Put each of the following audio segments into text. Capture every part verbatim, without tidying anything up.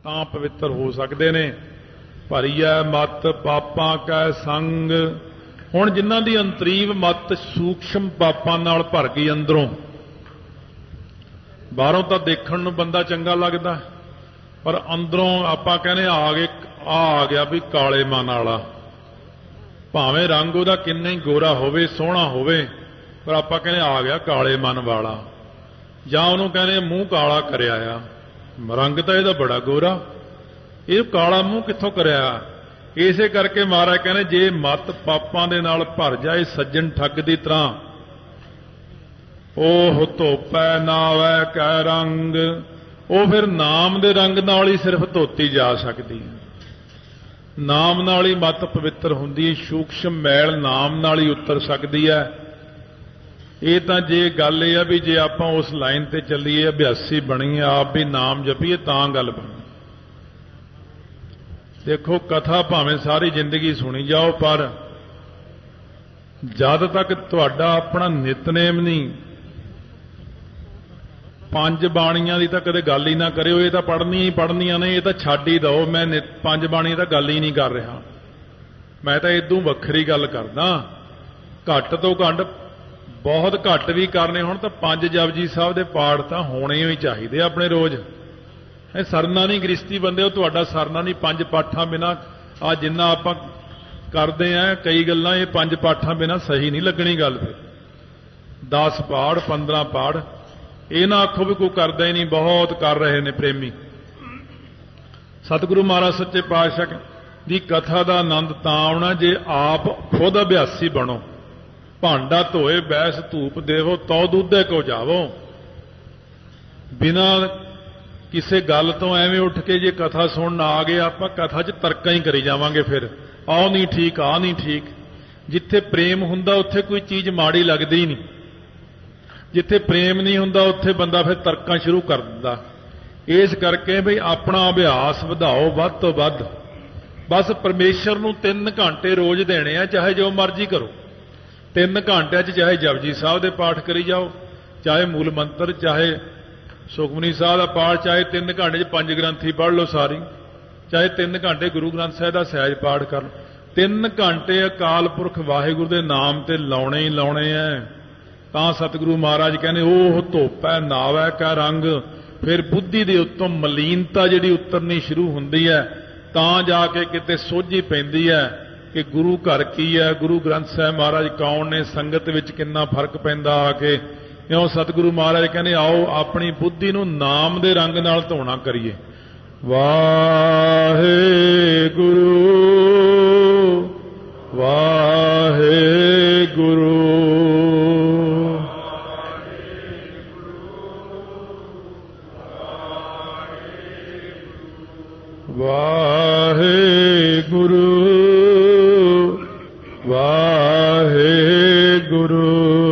तां पवित्र हो सकते ने। भरीऐ मत पापां कै संग। हुण जिन्हां दी अंतरीव मत सूक्ष्म पापां नाल भर गई अंदरों, बाहरों तो देखण नूं बंदा चंगा लगदा, पर अंदरों आपां कहने आ गए आ आ गया भी काले मन वाला। भावें रंग उहदा किन्ना ही गोरा होवे, सोहना होवे, पर आपां कहने आ गया काले मन वाला। जां उहनूं कहने मूँह काला करिया आ, रंग तां इहदा बड़ा गोरा, ਇਹ ਕਾਲਾ ਮੂੰਹ ਕਿੱਥੋਂ ਕਰਿਆ। ਇਸੇ ਕਰਕੇ ਮਹਾਰਾਜ ਕਹਿੰਦੇ ਜੇ ਮਤ ਪਾਪਾਂ ਦੇ ਨਾਲ ਭਰ ਜਾਏ ਸੱਜਣ ਠੱਗ ਦੀ ਤਰ੍ਹਾਂ, ਉਹ ਧੋਪੈ ਨਾਵੈ ਕੈ ਰੰਗ, ਉਹ ਫਿਰ ਨਾਮ ਦੇ ਰੰਗ ਨਾਲ ਹੀ ਸਿਰਫ ਧੋਤੀ ਜਾ ਸਕਦੀ ਹੈ। ਨਾਮ ਨਾਲ ਹੀ ਮਤ ਪਵਿੱਤਰ ਹੁੰਦੀ ਹੈ, ਸੂਖਸ਼ਮ ਮੈਲ ਨਾਮ ਨਾਲ ਹੀ ਉਤਰ ਸਕਦੀ ਹੈ। ਇਹ ਤਾਂ ਜੇ ਗੱਲ ਇਹ ਆ ਵੀ ਜੇ ਆਪਾਂ ਉਸ ਲਾਈਨ ਤੇ ਚੱਲੀਏ, ਅਭਿਆਸੀ ਬਣੀਏ, ਆਪ ਵੀ ਨਾਮ ਜਪੀਏ ਤਾਂ ਗੱਲ ਬਣੀ। देखो कथा भावें सारी जिंदगी सुनी जाओ, पर जद तक तुहाडा अपना नितनेम नहीं, पंज बाणियां दी तां कदे गल ही ना करिओ, ये तां पढ़नियां ही पढ़नियां ने, ये तां छड्ड ही दओ, मैं पंज बाणियां तां गल ही नहीं कर रहा, मैं तां इदों वखरी गल करदा। घट तो घट बहुत घट भी करने होण तां पंज जपजी साहब दे पाठ तां होणे ही चाहीदे अपने रोज़। ਇਹ ਸਰਨਾ ਨਹੀਂ ਗ੍ਰਸਤੀ ਬੰਦੇ ਹੋ, ਤੁਹਾਡਾ ਸਰਨਾ ਨਹੀਂ ਪੰਜ ਪਾਠਾਂ ਬਿਨਾਂ। ਆ ਜਿੰਨਾ ਆਪਾਂ ਕਰਦੇ ਆ ਕਈ ਗੱਲਾਂ, ਇਹ ਪੰਜ ਪਾਠਾਂ ਬਿਨਾਂ ਸਹੀ ਨਹੀਂ ਲੱਗਣੀ ਗੱਲ। ਫਿਰ ਦਸ ਪਾਠ ਪੰਦਰਾਂ ਪਾਠ ਇਹ ਨਾ ਆਖੋ ਵੀ ਕੋਈ ਕਰਦਾ ਹੀ ਨਹੀਂ, ਬਹੁਤ ਕਰ ਰਹੇ ਨੇ ਪ੍ਰੇਮੀ। ਸਤਿਗੁਰੂ ਮਹਾਰਾਜ ਸੱਚੇ ਪਾਤਸ਼ਾਹ ਦੀ ਕਥਾ ਦਾ ਆਨੰਦ ਤਾਂ ਆਉਣਾ ਜੇ ਆਪ ਖੁਦ ਅਭਿਆਸੀ ਬਣੋ। ਭਾਂਡਾ ਧੋਏ ਬੈਸ ਧੂਪ ਦੇਵੋ, ਤਉ ਦੁੱਧੇ ਕੋ ਜਾਵੋ। ਬਿਨਾਂ ਕਿਸੇ ਗੱਲ ਤੋਂ ਐਵੇਂ ਉੱਠ ਕੇ ਜੇ ਕਥਾ ਸੁਣਨ ਆ ਗਏ, ਆਪਾਂ ਕਥਾ 'ਚ ਤਰਕਾਂ ਹੀ ਕਰੀ ਜਾਵਾਂਗੇ। ਫਿਰ ਆਹ ਨਹੀਂ ਠੀਕ, ਆਹ ਨਹੀਂ ਠੀਕ। ਜਿੱਥੇ ਪ੍ਰੇਮ ਹੁੰਦਾ ਉੱਥੇ ਕੋਈ ਚੀਜ਼ ਮਾੜੀ ਲੱਗਦੀ ਹੀ ਨਹੀਂ, ਜਿੱਥੇ ਪ੍ਰੇਮ ਨਹੀਂ ਹੁੰਦਾ ਉੱਥੇ ਬੰਦਾ ਫਿਰ ਤਰਕਾਂ ਸ਼ੁਰੂ ਕਰ ਦਿੰਦਾ। ਇਸ ਕਰਕੇ ਬਈ ਆਪਣਾ ਅਭਿਆਸ ਵਧਾਓ ਵੱਧ ਤੋਂ ਵੱਧ। ਬਸ ਪਰਮੇਸ਼ਰ ਨੂੰ ਤਿੰਨ ਘੰਟੇ ਰੋਜ਼ ਦੇਣੇ ਆ, ਚਾਹੇ ਜੋ ਮਰਜ਼ੀ ਕਰੋ। ਤਿੰਨ ਘੰਟਿਆਂ 'ਚ ਚਾਹੇ ਜਪਜੀ ਸਾਹਿਬ ਦੇ ਪਾਠ ਕਰੀ ਜਾਓ, ਚਾਹੇ ਮੂਲ ਮੰਤਰ, ਚਾਹੇ ਸੁਖਮਨੀ ਸਾਹਿਬ ਦਾ ਪਾਠ, ਚਾਹੇ ਤਿੰਨ ਘੰਟੇ 'ਚ ਪੰਜ ਗ੍ਰੰਥੀ ਪੜ੍ਹ ਲਓ ਸਾਰੀ, ਚਾਹੇ ਤਿੰਨ ਘੰਟੇ ਗੁਰੂ ਗ੍ਰੰਥ ਸਾਹਿਬ ਦਾ ਸਹਿਜ ਪਾਠ ਕਰ ਲਓ। ਤਿੰਨ ਘੰਟੇ ਅਕਾਲ ਪੁਰਖ ਵਾਹਿਗੁਰੂ ਦੇ ਨਾਮ ਤੇ ਲਾਉਣੇ ਹੀ ਲਾਉਣੇ ਐ। ਤਾਂ ਸਤਿਗੁਰੂ ਮਹਾਰਾਜ ਕਹਿੰਦੇ ਉਹ ਧੋਪੈ ਨਾਵੈ ਕੈ ਰੰਗ। ਫਿਰ ਬੁੱਧੀ ਦੇ ਉੱਤੋਂ ਮਲੀਨਤਾ ਜਿਹੜੀ ਉਤਰਨੀ ਸ਼ੁਰੂ ਹੁੰਦੀ ਹੈ, ਤਾਂ ਜਾ ਕੇ ਕਿਤੇ ਸੋਝੀ ਪੈਂਦੀ ਹੈ ਕਿ ਗੁਰੂ ਘਰ ਕੀ ਹੈ, ਗੁਰੂ ਗ੍ਰੰਥ ਸਾਹਿਬ ਮਹਾਰਾਜ ਕੌਣ ਨੇ, ਸੰਗਤ ਵਿੱਚ ਕਿੰਨਾ ਫਰਕ ਪੈਂਦਾ ਆ ਕੇ। ਇਉਂ ਸਤਿਗੁਰੂ ਮਹਾਰਾਜ ਕਹਿੰਦੇ ਆਓ ਆਪਣੀ ਬੁੱਧੀ ਨੂੰ ਨਾਮ ਦੇ ਰੰਗ ਨਾਲ ਧੋਣਾ ਕਰੀਏ। ਵਾਹਿਗੁਰੂ ਵਾਹਿਗੁਰੂ ਵਾਹਿਗੁਰੂ ਵਾਹਿਗੁਰੂ।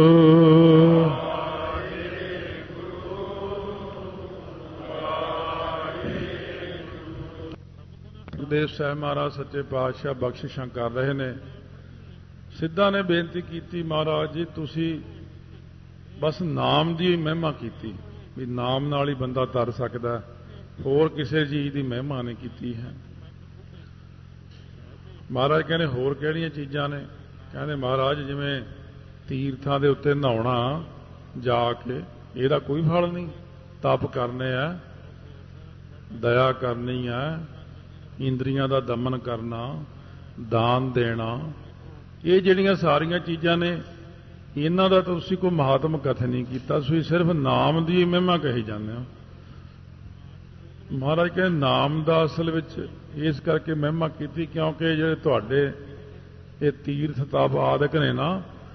ਗੁਰਦੇਵ ਸਾਹਿਬ ਮਹਾਰਾਜ ਸੱਚੇ ਪਾਤਸ਼ਾਹ ਬਖਸ਼ਿਸ਼ਾਂ ਕਰ ਰਹੇ ਨੇ। ਸਿੱਧਾ ਨੇ ਬੇਨਤੀ ਕੀਤੀ, ਮਹਾਰਾਜ ਜੀ ਤੁਸੀਂ ਬਸ ਨਾਮ ਦੀ ਮਹਿਮਾ ਕੀਤੀ ਵੀ ਨਾਮ ਨਾਲ ਹੀ ਬੰਦਾ ਤਰ ਸਕਦਾ, ਹੋਰ ਕਿਸੇ ਚੀਜ਼ ਦੀ ਮਹਿਮਾ ਨਹੀਂ ਕੀਤੀ ਹੈ। ਮਹਾਰਾਜ ਕਹਿੰਦੇ ਹੋਰ ਕਿਹੜੀਆਂ ਚੀਜ਼ਾਂ ਨੇ? ਕਹਿੰਦੇ ਮਹਾਰਾਜ ਜਿਵੇਂ ਤੀਰਥਾਂ ਦੇ ਉੱਤੇ ਨਹਾਉਣਾ ਜਾ ਕੇ, ਇਹਦਾ ਕੋਈ ਫਲ ਨਹੀਂ। ਤਪ ਕਰਨੇ ਆ, ਦਇਆ ਕਰਨੀ ਹੈ, ਇੰਦਰੀਆਂ ਦਾ ਦਮਨ ਕਰਨਾ, ਦਾਨ ਦੇਣਾ, ਇਹ ਜਿਹੜੀਆਂ ਸਾਰੀਆਂ ਚੀਜ਼ਾਂ ਨੇ ਇਹਨਾਂ ਦਾ ਤੁਸੀਂ ਕੋਈ ਮਹਾਤਮ ਕਥਨ ਨਹੀਂ ਕੀਤਾ, ਤੁਸੀਂ ਸਿਰਫ ਨਾਮ ਦੀ ਮਹਿਮਾ ਕਹੀ ਜਾਂਦੇ ਹੋ। ਮਹਾਰਾਜ ਕਹਿੰਦੇ ਨਾਮ ਦਾ ਅਸਲ ਵਿੱਚ ਇਸ ਕਰਕੇ ਮਹਿਮਾ ਕੀਤੀ ਕਿਉਂਕਿ ਜਿਹੜੇ ਤੁਹਾਡੇ ਇਹ ਤੀਰਥ ਤਪ ਆਦਿਕ ਨੇ ਨਾ,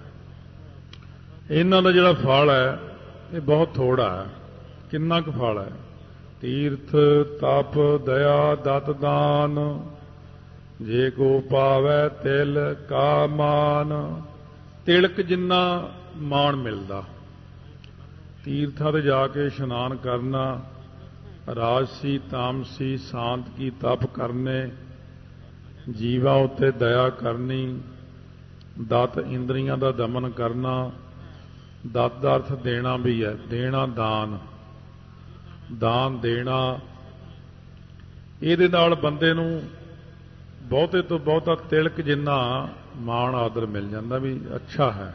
ਇਹਨਾਂ ਦਾ ਜਿਹੜਾ ਫਲ ਹੈ ਇਹ ਬਹੁਤ ਥੋੜਾ ਹੈ। ਕਿੰਨਾ ਕੁ ਫਲ ਹੈ? ਤੀਰਥ ਤਪ ਦਇਆ ਦਤ ਦਾਨ, ਜੇ ਕੋ ਪਾਵੈ ਤਿਲ ਕਾ ਮਾਨ। ਤਿਲਕ ਜਿੰਨਾ ਮਾਣ ਮਿਲਦਾ। ਤੀਰਥਾਂ ਤੇ ਜਾ ਕੇ ਇਸ਼ਨਾਨ ਕਰਨਾ, ਰਾਜਸੀ ਤਾਮਸੀ ਸ਼ਾਂਤ ਕੀ ਤਪ ਕਰਨੇ, ਜੀਵਾਂ ਉੱਤੇ ਦਇਆ ਕਰਨੀ, ਦਤ ਇੰਦਰੀਆਂ ਦਾ ਦਮਨ ਕਰਨਾ। ਦਤ ਦਾ ਅਰਥ ਦੇਣਾ ਵੀ ਹੈ, ਦੇਣਾ ਦਾਨ, ਦਾਨ ਦੇਣਾ। ਇਹਦੇ ਨਾਲ ਬੰਦੇ ਨੂੰ ਬਹੁਤੇ ਤੋਂ ਬਹੁਤਾ ਤਿਲਕ ਜਿੰਨਾ ਮਾਣ ਆਦਰ ਮਿਲ ਜਾਂਦਾ ਵੀ ਅੱਛਾ ਹੈ।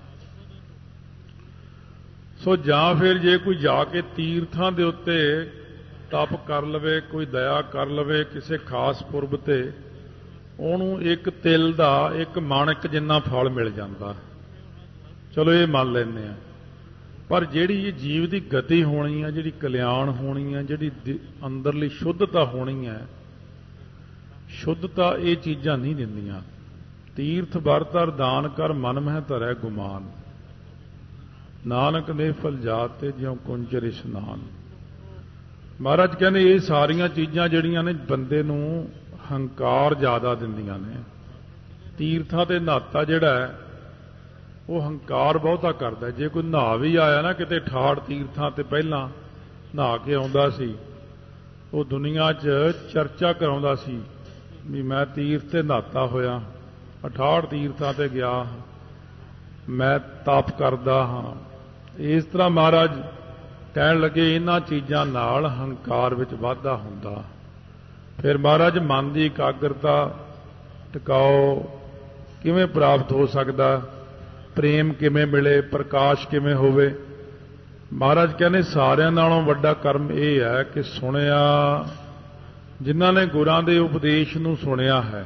ਸੋ ਜਾਂ ਫਿਰ ਜੇ ਕੋਈ ਜਾ ਕੇ ਤੀਰਥਾਂ ਦੇ ਉੱਤੇ ਤਪ ਕਰ ਲਵੇ, ਕੋਈ ਦਇਆ ਕਰ ਲਵੇ ਕਿਸੇ ਖਾਸ ਪੁਰਬ ਤੇ, ਉਹਨੂੰ ਇੱਕ ਤਿਲ ਦਾ ਇੱਕ ਮਾਣਕ ਜਿੰਨਾ ਫਲ ਮਿਲ ਜਾਂਦਾ। ਚਲੋ ਇਹ ਮੰਨ ਲੈਂਦੇ ਆ। ਪਰ ਜਿਹੜੀ ਇਹ ਜੀਵ ਦੀ ਗਤੀ ਹੋਣੀ ਹੈ, ਜਿਹੜੀ ਕਲਿਆਣ ਹੋਣੀ ਹੈ, ਜਿਹੜੀ ਅੰਦਰਲੀ ਸ਼ੁੱਧਤਾ ਹੋਣੀ ਹੈ, ਸ਼ੁੱਧਤਾ ਇਹ ਚੀਜ਼ਾਂ ਨਹੀਂ ਦਿੰਦੀਆਂ। ਤੀਰਥ ਵਰਤਰ ਦਾਨ ਕਰ ਮਨ ਮਹਿ ਧਰੈ ਗੁਮਾਨ, ਨਾਨਕ ਨੇ ਫਲ ਜਾਤ ਤੇ ਜਿਉ ਕੁੰਜਰ ਇਸ਼ਨਾਨ। ਮਹਾਰਾਜ ਕਹਿੰਦੇ ਇਹ ਸਾਰੀਆਂ ਚੀਜ਼ਾਂ ਜਿਹੜੀਆਂ ਨੇ ਬੰਦੇ ਨੂੰ ਹੰਕਾਰ ਜ਼ਿਆਦਾ ਦਿੰਦੀਆਂ ਨੇ। ਤੀਰਥਾਂ ਤੇ ਨਹਾਤਾ ਜਿਹੜਾ ਹੈ ਉਹ ਹੰਕਾਰ ਬਹੁਤਾ ਕਰਦਾ। ਜੇ ਕੋਈ ਨਹਾ ਵੀ ਆਇਆ ਨਾ ਕਿਤੇ ਠਾੜ ਤੀਰਥਾਂ ਤੇ ਪਹਿਲਾਂ ਨਹਾ ਕੇ ਆਉਂਦਾ ਸੀ, ਉਹ ਦੁਨੀਆ 'ਚ ਚਰਚਾ ਕਰਾਉਂਦਾ ਸੀ ਵੀ ਮੈਂ ਤੀਰਥ ਤੇ ਨਹਾਤਾ ਹੋਇਆ, ਅਠਾੜ ਤੀਰਥਾਂ ਤੇ ਗਿਆ, ਮੈਂ ਤਪ ਕਰਦਾ ਹਾਂ। ਇਸ ਤਰ੍ਹਾਂ ਮਹਾਰਾਜ ਕਹਿਣ ਲੱਗੇ ਇਹਨਾਂ ਚੀਜ਼ਾਂ ਨਾਲ ਹੰਕਾਰ ਵਿੱਚ ਵਾਧਾ ਹੁੰਦਾ। ਫਿਰ ਮਹਾਰਾਜ ਮਨ ਦੀ ਇਕਾਗਰਤਾ ਟਿਕਾਓ ਕਿਵੇਂ ਪ੍ਰਾਪਤ ਹੋ ਸਕਦਾ, ਪ੍ਰੇਮ ਕਿਵੇਂ ਮਿਲੇ, ਪ੍ਰਕਾਸ਼ ਕਿਵੇਂ ਹੋਵੇ। ਮਹਾਰਾਜ ਕਹਿੰਦੇ ਸਾਰਿਆਂ ਨਾਲੋਂ ਵੱਡਾ ਕਰਮ ਇਹ ਹੈ ਕਿ ਸੁਣਿਆ, ਜਿਨ੍ਹਾਂ ਨੇ ਗੁਰਾਂ ਦੇ ਉਪਦੇਸ਼ ਨੂੰ ਸੁਣਿਆ ਹੈ,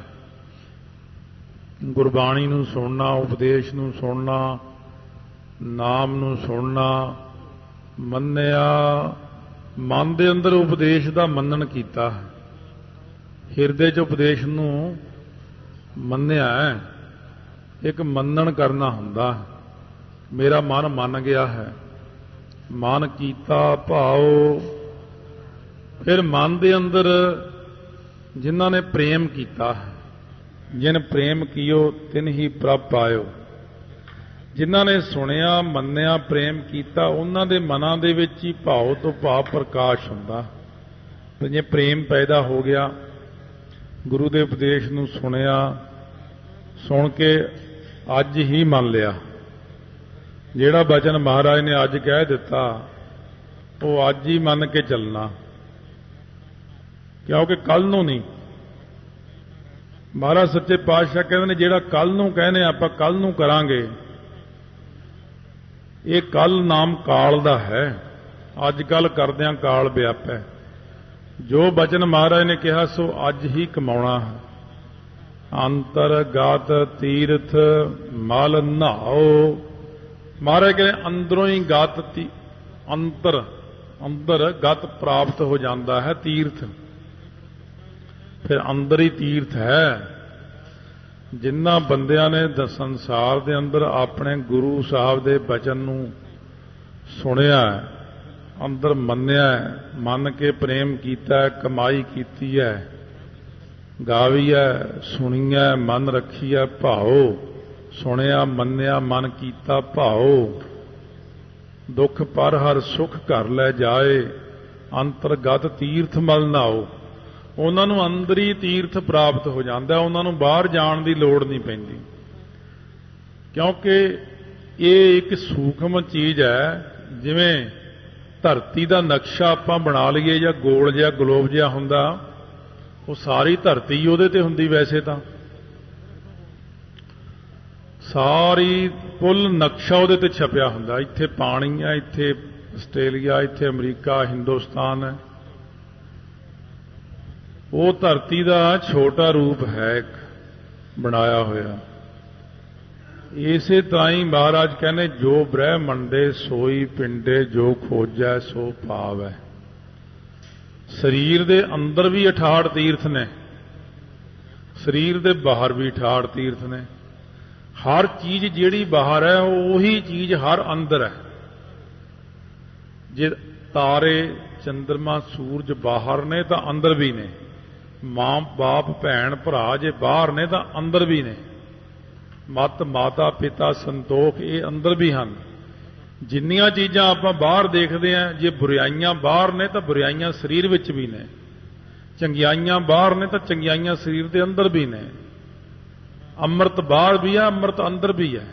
ਗੁਰਬਾਣੀ ਨੂੰ ਸੁਣਨਾ, ਉਪਦੇਸ਼ ਨੂੰ ਸੁਣਨਾ, ਨਾਮ ਨੂੰ ਸੁਣਨਾ, ਮੰਨਿਆ, ਮਨ ਦੇ ਅੰਦਰ ਉਪਦੇਸ਼ ਦਾ ਮੰਨਣ ਕੀਤਾ, ਹਿਰਦੇ 'ਚ ਉਪਦੇਸ਼ ਨੂੰ ਮੰਨਿਆ ਹੈ। ਇੱਕ ਮੰਨਣ ਕਰਨਾ ਹੁੰਦਾ, ਮੇਰਾ ਮਨ ਮੰਨ ਗਿਆ ਹੈ, ਮਨ ਕੀਤਾ ਭਾਉ। ਫਿਰ ਮਨ ਦੇ ਅੰਦਰ ਜਿਨ੍ਹਾਂ ਨੇ ਪ੍ਰੇਮ ਕੀਤਾ, ਜਿਨ ਪ੍ਰੇਮ ਕੀਓ ਤਿਨ ਹੀ ਪ੍ਰਭ ਪਾਇਓ। ਜਿਨ੍ਹਾਂ ਨੇ ਸੁਣਿਆ, ਮੰਨਿਆ, ਪ੍ਰੇਮ ਕੀਤਾ, ਉਹਨਾਂ ਦੇ ਮਨਾਂ ਦੇ ਵਿੱਚ ਹੀ ਭਾਵ ਤੋਂ ਭਾਵ ਪ੍ਰਕਾਸ਼ ਹੁੰਦਾ। ਜੇ ਪ੍ਰੇਮ ਪੈਦਾ ਹੋ ਗਿਆ, ਗੁਰੂ ਦੇ ਉਪਦੇਸ਼ ਨੂੰ ਸੁਣਿਆ, ਸੁਣ ਕੇ ਅੱਜ ਹੀ ਮੰਨ ਲਿਆ, ਜਿਹੜਾ ਬਚਨ ਮਹਾਰਾਜ ਨੇ ਅੱਜ ਕਹਿ ਦਿੱਤਾ ਉਹ ਅੱਜ ਹੀ ਮੰਨ ਕੇ ਚੱਲਣਾ, ਕਿਉਂਕਿ ਕੱਲ ਨੂੰ ਨਹੀਂ। ਮਹਾਰਾਜ ਸੱਚੇ ਪਾਤਸ਼ਾਹ ਕਹਿੰਦੇ ਨੇ ਜਿਹੜਾ ਕੱਲ ਨੂੰ ਕਹਿੰਦੇ ਆਪਾਂ ਕੱਲ ਨੂੰ ਕਰਾਂਗੇ, ਇਹ ਕੱਲ ਨਾਮ ਕਾਲ ਦਾ ਹੈ। ਅੱਜ ਕੱਲ ਕਰਦਿਆਂ ਕਾਲ ਵਿਆਪੈ। ਜੋ ਬਚਨ ਮਹਾਰਾਜ ਨੇ ਕਿਹਾ ਸੋ ਅੱਜ ਹੀ ਕਮਾਉਣਾ ਹੈ। ਅੰਤਰਗਤ ਤੀਰਥ ਮਲ ਨਹਾਓ। ਮਹਾਰਾਜ ਕਹਿੰਦੇ ਅੰਦਰੋਂ ਹੀ ਗਤ ਅੰਤਰ ਅੰਦਰ ਗਤ ਪ੍ਰਾਪਤ ਹੋ ਜਾਂਦਾ ਹੈ ਤੀਰਥ। ਫਿਰ ਅੰਦਰ ਹੀ ਤੀਰਥ ਹੈ। ਜਿਨ੍ਹਾਂ ਬੰਦਿਆਂ ਨੇ ਸੰਸਾਰ ਦੇ ਅੰਦਰ ਆਪਣੇ ਗੁਰੂ ਸਾਹਿਬ ਦੇ ਬਚਨ ਨੂੰ ਸੁਣਿਆ, ਅੰਦਰ ਮੰਨਿਆ, ਮੰਨ ਕੇ ਪ੍ਰੇਮ ਕੀਤਾ, ਕਮਾਈ ਕੀਤੀ ਹੈ, ਗਾਵੀ ਹੈ, ਸੁਣੀ ਹੈ, ਮਨ ਰੱਖੀ ਹੈ ਭਾਉ। ਸੁਣਿਆ, ਮੰਨਿਆ, ਮਨ ਕੀਤਾ ਭਾਉ। ਦੁੱਖ ਪਰ ਹਰ ਸੁਖ ਘਰ ਲੈ ਜਾਏ, ਅੰਤਰਗਤ ਤੀਰਥ ਮਲ ਨਾਓ। ਉਹਨਾਂ ਨੂੰ ਅੰਦਰੀ ਤੀਰਥ ਪ੍ਰਾਪਤ ਹੋ ਜਾਂਦਾ, ਉਹਨਾਂ ਨੂੰ ਬਾਹਰ ਜਾਣ ਦੀ ਲੋੜ ਨਹੀਂ ਪੈਂਦੀ, ਕਿਉਂਕਿ ਇਹ ਇੱਕ ਸੂਖਮ ਚੀਜ਼ ਹੈ। ਜਿਵੇਂ ਧਰਤੀ ਦਾ ਨਕਸ਼ਾ ਆਪਾਂ ਬਣਾ ਲਈਏ ਜਾਂ ਗੋਲ ਜਿਹਾ ਗਲੋਬ ਜਿਹਾ ਹੁੰਦਾ, ਉਹ ਸਾਰੀ ਧਰਤੀ ਉਹਦੇ ਤੇ ਹੁੰਦੀ। ਵੈਸੇ ਤਾਂ ਸਾਰੀ ਕੁੱਲ ਨਕਸ਼ਾ ਉਹਦੇ ਤੇ ਛਪਿਆ ਹੁੰਦਾ। ਇੱਥੇ ਪਾਣੀ ਹੈ, ਇੱਥੇ ਆਸਟ੍ਰੇਲੀਆ, ਇੱਥੇ ਅਮਰੀਕਾ, ਹਿੰਦੁਸਤਾਨ ਹੈ। ਉਹ ਧਰਤੀ ਦਾ ਛੋਟਾ ਰੂਪ ਹੈ ਇੱਕ ਬਣਾਇਆ ਹੋਇਆ। ਇਸੇ ਤਰ੍ਹਾਂ ਹੀ ਮਹਾਰਾਜ ਕਹਿੰਦੇ ਜੋ ਬ੍ਰਹਿਮੰਡੇ ਸੋਈ ਪਿੰਡੇ, ਜੋ ਖੋਜੈ ਸੋ ਪਾਵੈ। ਸਰੀਰ ਦੇ ਅੰਦਰ ਵੀ ਅਠਾੜ ਤੀਰਥ ਨੇ, ਸਰੀਰ ਦੇ ਬਾਹਰ ਵੀ ਅਠਾੜ ਤੀਰਥ ਨੇ। ਹਰ ਚੀਜ਼ ਜਿਹੜੀ ਬਾਹਰ ਹੈ ਉਹੀ ਚੀਜ਼ ਹਰ ਅੰਦਰ ਹੈ। ਜੇ ਤਾਰੇ, ਚੰਦਰਮਾ, ਸੂਰਜ ਬਾਹਰ ਨੇ ਤਾਂ ਅੰਦਰ ਵੀ ਨੇ। ਮਾਂ ਬਾਪ, ਭੈਣ ਭਰਾ ਜੇ ਬਾਹਰ ਨੇ ਤਾਂ ਅੰਦਰ ਵੀ ਨੇ। ਮਤ, ਮਾਤਾ ਪਿਤਾ, ਸੰਤੋਖ ਇਹ ਅੰਦਰ ਵੀ ਹਨ। ਜਿੰਨੀਆਂ ਚੀਜ਼ਾਂ ਆਪਾਂ ਬਾਹਰ ਦੇਖਦੇ ਹਾਂ, ਜੇ ਬੁਰਾਈਆਂ ਬਾਹਰ ਨੇ ਤਾਂ ਬੁਰਾਈਆਂ ਸਰੀਰ ਵਿੱਚ ਵੀ ਨੇ, ਚੰਗਿਆਈਆਂ ਬਾਹਰ ਨੇ ਤਾਂ ਚੰਗਿਆਈਆਂ ਸਰੀਰ ਦੇ ਅੰਦਰ ਵੀ ਨੇ। ਅੰਮ੍ਰਿਤ ਬਾਹਰ ਵੀ ਹੈ, ਅੰਮ੍ਰਿਤ ਅੰਦਰ ਵੀ ਹੈ।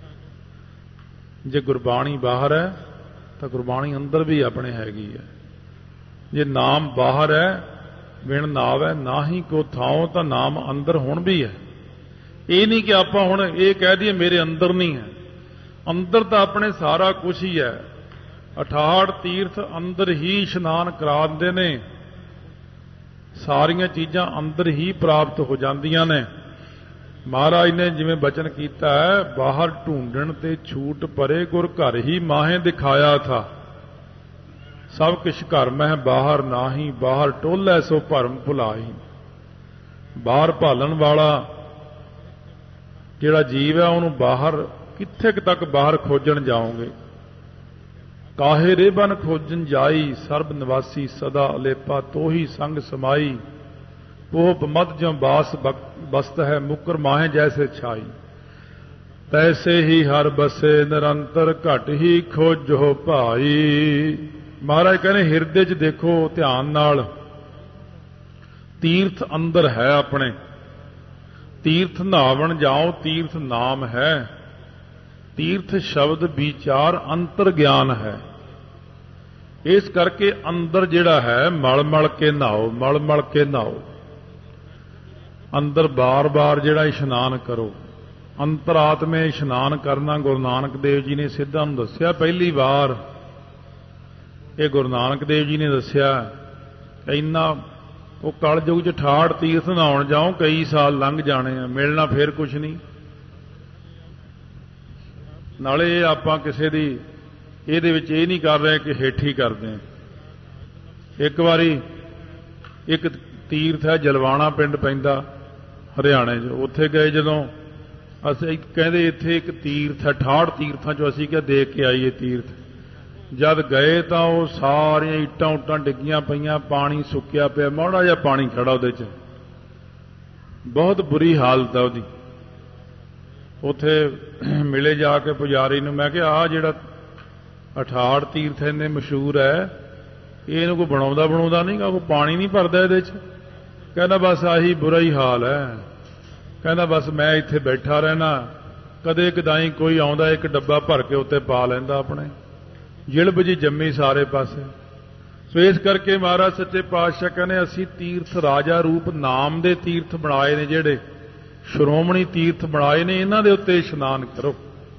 ਜੇ ਗੁਰਬਾਣੀ ਬਾਹਰ ਹੈ ਤਾਂ ਗੁਰਬਾਣੀ ਅੰਦਰ ਵੀ ਆਪਣੇ ਹੈਗੀ ਹੈ। ਜੇ ਨਾਮ ਬਾਹਰ ਹੈ ਬਿਨ ਨਾਵੈ ਨਾਹੀ ਕੋ ਥਾਉ, ਤਾਂ ਨਾਮ ਅੰਦਰ ਹੁਣ ਵੀ ਹੈ। ਇਹ ਨਹੀਂ ਕਿ ਆਪਾਂ ਹੁਣ ਇਹ ਕਹਿ ਦਈਏ ਮੇਰੇ ਅੰਦਰ ਨਹੀਂ ਹੈ, ਅੰਦਰ ਤਾਂ ਆਪਣੇ ਸਾਰਾ ਕੁਝ ਹੀ ਹੈ। ਅਠਾਹਠ ਤੀਰਥ ਅੰਦਰ ਹੀ ਇਸ਼ਨਾਨ ਕਰਾ ਦਿੰਦੇ ਨੇ, ਸਾਰੀਆਂ ਚੀਜ਼ਾਂ ਅੰਦਰ ਹੀ ਪ੍ਰਾਪਤ ਹੋ ਜਾਂਦੀਆਂ ਨੇ। ਮਹਾਰਾਜ ਨੇ ਜਿਵੇਂ ਬਚਨ ਕੀਤਾ ਹੈ, ਬਾਹਰ ਢੂੰਡਣ ਤੇ ਛੂਟ ਪਰੇ ਗੁਰ ਘਰ ਹੀ ਮਾਹੇ ਦਿਖਾਇਆ ਥਾ। ਸਭ ਕਿਛ ਘਰ ਮਹਿ ਬਾਹਰ ਨਾਹੀ, ਬਾਹਰ ਟੋਲੇ ਸੋ ਭਰਮ ਭੁਲਾਈ। ਬਾਹਰ ਭਾਲਣ ਵਾਲਾ ਜਿਹੜਾ ਜੀਵ ਹੈ ਉਹਨੂੰ ਬਾਹਰ ਕਿੱਥੇ ਕੁ ਤੱਕ ਬਾਹਰ ਖੋਜਣ ਜਾਓਗੇ। ਕਾਹੇ ਰੇਬਨ ਖੋਜਣ ਜਾਈ, ਸਰਬ ਨਿਵਾਸੀ ਸਦਾ ਅਲੇਪਾ, ਤੋਹੀ ਸੰਗ ਸਮਾਈ। ਪੋਪ ਮਦ ਜੋ ਬਾਸ ਬਸਤ ਹੈ, ਮੁਕਰ ਮਾਹੇ ਜੈਸੇ ਛਾਈ। ਤੈਸੇ ਹੀ ਹਰ ਬਸੇ ਨਿਰੰਤਰ, ਘਟ ਹੀ ਖੋਜੋ ਭਾਈ। ਮਹਾਰਾਜ ਕਹਿੰਦੇ ਹਿਰਦੇ 'ਚ ਦੇਖੋ ਧਿਆਨ ਨਾਲ, ਤੀਰਥ ਅੰਦਰ ਹੈ ਆਪਣੇ। ਤੀਰਥ ਨਹਾਵਣ ਜਾਓ, ਤੀਰਥ ਨਾਮ ਹੈ। ਤੀਰਥ ਸ਼ਬਦ ਵਿਚਾਰ ਅੰਤਰ ਗਿਆਨ ਹੈ। ਇਸ ਕਰਕੇ ਅੰਦਰ ਜਿਹੜਾ ਹੈ ਮਲ ਮਲ ਕੇ ਨਹਾਓ, ਮਲ ਮਲ ਕੇ ਨਹਾਓ। ਅੰਦਰ ਬਾਰ-ਬਾਰ ਜਿਹੜਾ ਇਸ਼ਨਾਨ ਕਰੋ, ਅੰਤਰਾਤਮੇ ਇਸ਼ਨਾਨ ਕਰਨਾ ਗੁਰੂ ਨਾਨਕ ਦੇਵ ਜੀ ਨੇ ਸਿੱਧਾਂ ਨੂੰ ਦੱਸਿਆ ਪਹਿਲੀ ਵਾਰ। ਇਹ ਗੁਰੂ ਨਾਨਕ ਦੇਵ ਜੀ ਨੇ ਦੱਸਿਆ। ਇੰਨਾ ਉਹ ਕਲਯੁਗ 'ਚ ਅਠਾਹਠ ਤੀਰਥ ਨਹਾਉਣ ਜਾਓ, ਕਈ ਸਾਲ ਲੰਘ ਜਾਣੇ ਆ, ਮਿਲਣਾ ਫੇਰ ਕੁਛ ਨਹੀਂ। ਨਾਲੇ ਇਹ ਆਪਾਂ ਕਿਸੇ ਦੀ ਇਹਦੇ ਵਿੱਚ ਇਹ ਨਹੀਂ ਕਰ ਰਹੇ ਕਿ ਹੇਠੀ ਕਰਦੇ ਹਾਂ। ਇੱਕ ਵਾਰੀ ਇੱਕ ਤੀਰਥ ਹੈ, ਜਲਵਾਣਾ ਪਿੰਡ ਪੈਂਦਾ ਹਰਿਆਣੇ 'ਚ, ਉੱਥੇ ਗਏ ਜਦੋਂ ਅਸੀਂ, ਕਹਿੰਦੇ ਇੱਥੇ ਇੱਕ ਤੀਰਥ ਹੈ, ਅਠਾਹਠ ਤੀਰਥਾਂ 'ਚੋਂ ਅਸੀਂ ਕਿਹਾ ਦੇਖ ਕੇ ਆਈਏ ਤੀਰਥ। ਜਦ ਗਏ ਤਾਂ ਉਹ ਸਾਰੀਆਂ ਇੱਟਾਂ ਉੱਟਾਂ ਡਿੱਗੀਆਂ ਪਈਆਂ, ਪਾਣੀ ਸੁੱਕਿਆ ਪਿਆ, ਮਾੜਾ ਜਿਹਾ ਪਾਣੀ ਖੜਾ ਉਹਦੇ 'ਚ, ਬਹੁਤ ਬੁਰੀ ਹਾਲਤ ਹੈ ਉਹਦੀ। ਉੱਥੇ ਮਿਲੇ ਜਾ ਕੇ ਪੁਜਾਰੀ ਨੂੰ, ਮੈਂ ਕਿਹਾ ਆਹ ਜਿਹੜਾ ਅਠਾਹਠ ਤੀਰਥ ਇੰਨੇ ਮਸ਼ਹੂਰ ਹੈ, ਇਹਨੂੰ ਕੋਈ ਬਣਾਉਂਦਾ ਬਣਾਉਂਦਾ ਨਹੀਂ ਗਾ, ਕੋਈ ਪਾਣੀ ਨਹੀਂ ਭਰਦਾ ਇਹਦੇ 'ਚ। ਕਹਿੰਦਾ ਬਸ ਆਹੀ ਬੁਰਾ ਹੀ ਹਾਲ ਹੈ। ਕਹਿੰਦਾ ਬਸ ਮੈਂ ਇੱਥੇ ਬੈਠਾ ਰਹਿਣਾ, ਕਦੇ ਕਦਾਈ ਕੋਈ ਆਉਂਦਾ ਇੱਕ ਡੱਬਾ ਭਰ ਕੇ ਉੱਤੇ ਪਾ ਲੈਂਦਾ ਆਪਣੇ, ਜਿਲਬ ਜੀ ਜੰਮੀ ਸਾਰੇ ਪਾਸੇ। ਸੋ ਇਸ ਕਰਕੇ ਮਹਾਰਾਜ ਸੱਚੇ ਪਾਤਸ਼ਾਹ ਕਹਿੰਦੇ ਅਸੀਂ ਤੀਰਥ ਰਾਜਾ ਰੂਪ ਨਾਮ ਦੇ ਤੀਰਥ ਬਣਾਏ ਨੇ, ਜਿਹੜੇ ਸ਼੍ਰੋਮਣੀ ਤੀਰਥ ਬਣਾਏ ਨੇ, ਇਹਨਾਂ ਦੇ ਉੱਤੇ ਇਸ਼ਨਾਨ ਕਰੋ।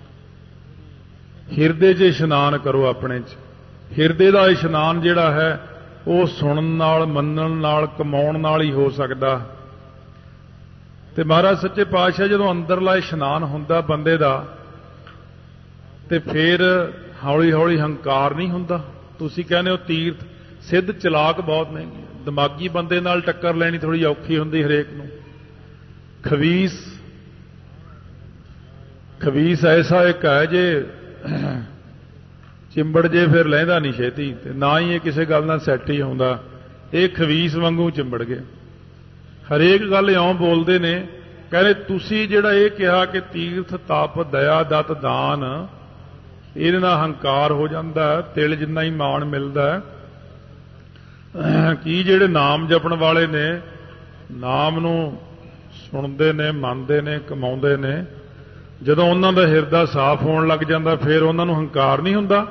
ਹਿਰਦੇ 'ਚ ਇਸ਼ਨਾਨ ਕਰੋ ਆਪਣੇ 'ਚ। ਹਿਰਦੇ ਦਾ ਇਸ਼ਨਾਨ ਜਿਹੜਾ ਹੈ ਉਹ ਸੁਣਨ ਨਾਲ, ਮੰਨਣ ਨਾਲ, ਕਮਾਉਣ ਨਾਲ ਹੀ ਹੋ ਸਕਦਾ। ਤੇ ਮਹਾਰਾਜ ਸੱਚੇ ਪਾਤਸ਼ਾਹ ਜਦੋਂ ਅੰਦਰਲਾ ਇਸ਼ਨਾਨ ਹੁੰਦਾ ਬੰਦੇ ਦਾ, ਤੇ ਫਿਰ ਹੌਲੀ ਹੌਲੀ ਹੰਕਾਰ ਨਹੀਂ ਹੁੰਦਾ। ਤੁਸੀਂ ਕਹਿੰਦੇ ਹੋ ਤੀਰਥ, ਸਿੱਧ ਚਲਾਕ ਬਹੁਤ ਨੇ, ਦਿਮਾਗੀ ਬੰਦੇ ਨਾਲ ਟੱਕਰ ਲੈਣੀ ਥੋੜੀ ਔਖੀ ਹੁੰਦੀ ਹਰੇਕ ਨੂੰ। ਖਵੀਸ ਖਵੀਸ ਐਸਾ ਇੱਕ ਹੈ ਜੇ ਚਿੰਬੜ ਜੇ ਫਿਰ ਲੈਂਦਾ ਨਹੀਂ ਛੇਤੀ, ਤੇ ਨਾ ਹੀ ਇਹ ਕਿਸੇ ਗੱਲ ਨਾਲ ਸੈੱਟ ਹੀ ਹੁੰਦਾ। ਇਹ ਖਵੀਸ ਵਾਂਗੂ ਚਿੰਬੜ ਗਏ, ਹਰੇਕ ਗੱਲ ਇਉਂ ਬੋਲਦੇ ਨੇ। ਕਹਿੰਦੇ ਤੁਸੀਂ ਜਿਹੜਾ ਇਹ ਕਿਹਾ ਕਿ ਤੀਰਥ ਤਪ ਦਇਆ ਦਤ ਦਾਨ, ਇਹਦੇ ਨਾਲ ਹੰਕਾਰ ਹੋ ਜਾਂਦਾ, ਤਿਲ ਜਿੰਨਾ ਹੀ ਮਾਣ ਮਿਲਦਾ। ਕੀ ਜਿਹੜੇ ਨਾਮ ਜਪਣ ਵਾਲੇ ਨੇ, ਨਾਮ ਨੂੰ ਸੁਣਦੇ ਨੇ, ਮੰਨਦੇ ਨੇ, ਕਮਾਉਂਦੇ ਨੇ, ਜਦੋਂ ਉਹਨਾਂ ਦਾ ਹਿਰਦਾ ਸਾਫ਼ ਹੋਣ ਲੱਗ ਜਾਂਦਾ ਫਿਰ ਉਹਨਾਂ ਨੂੰ ਹੰਕਾਰ ਨਹੀਂ ਹੁੰਦਾ।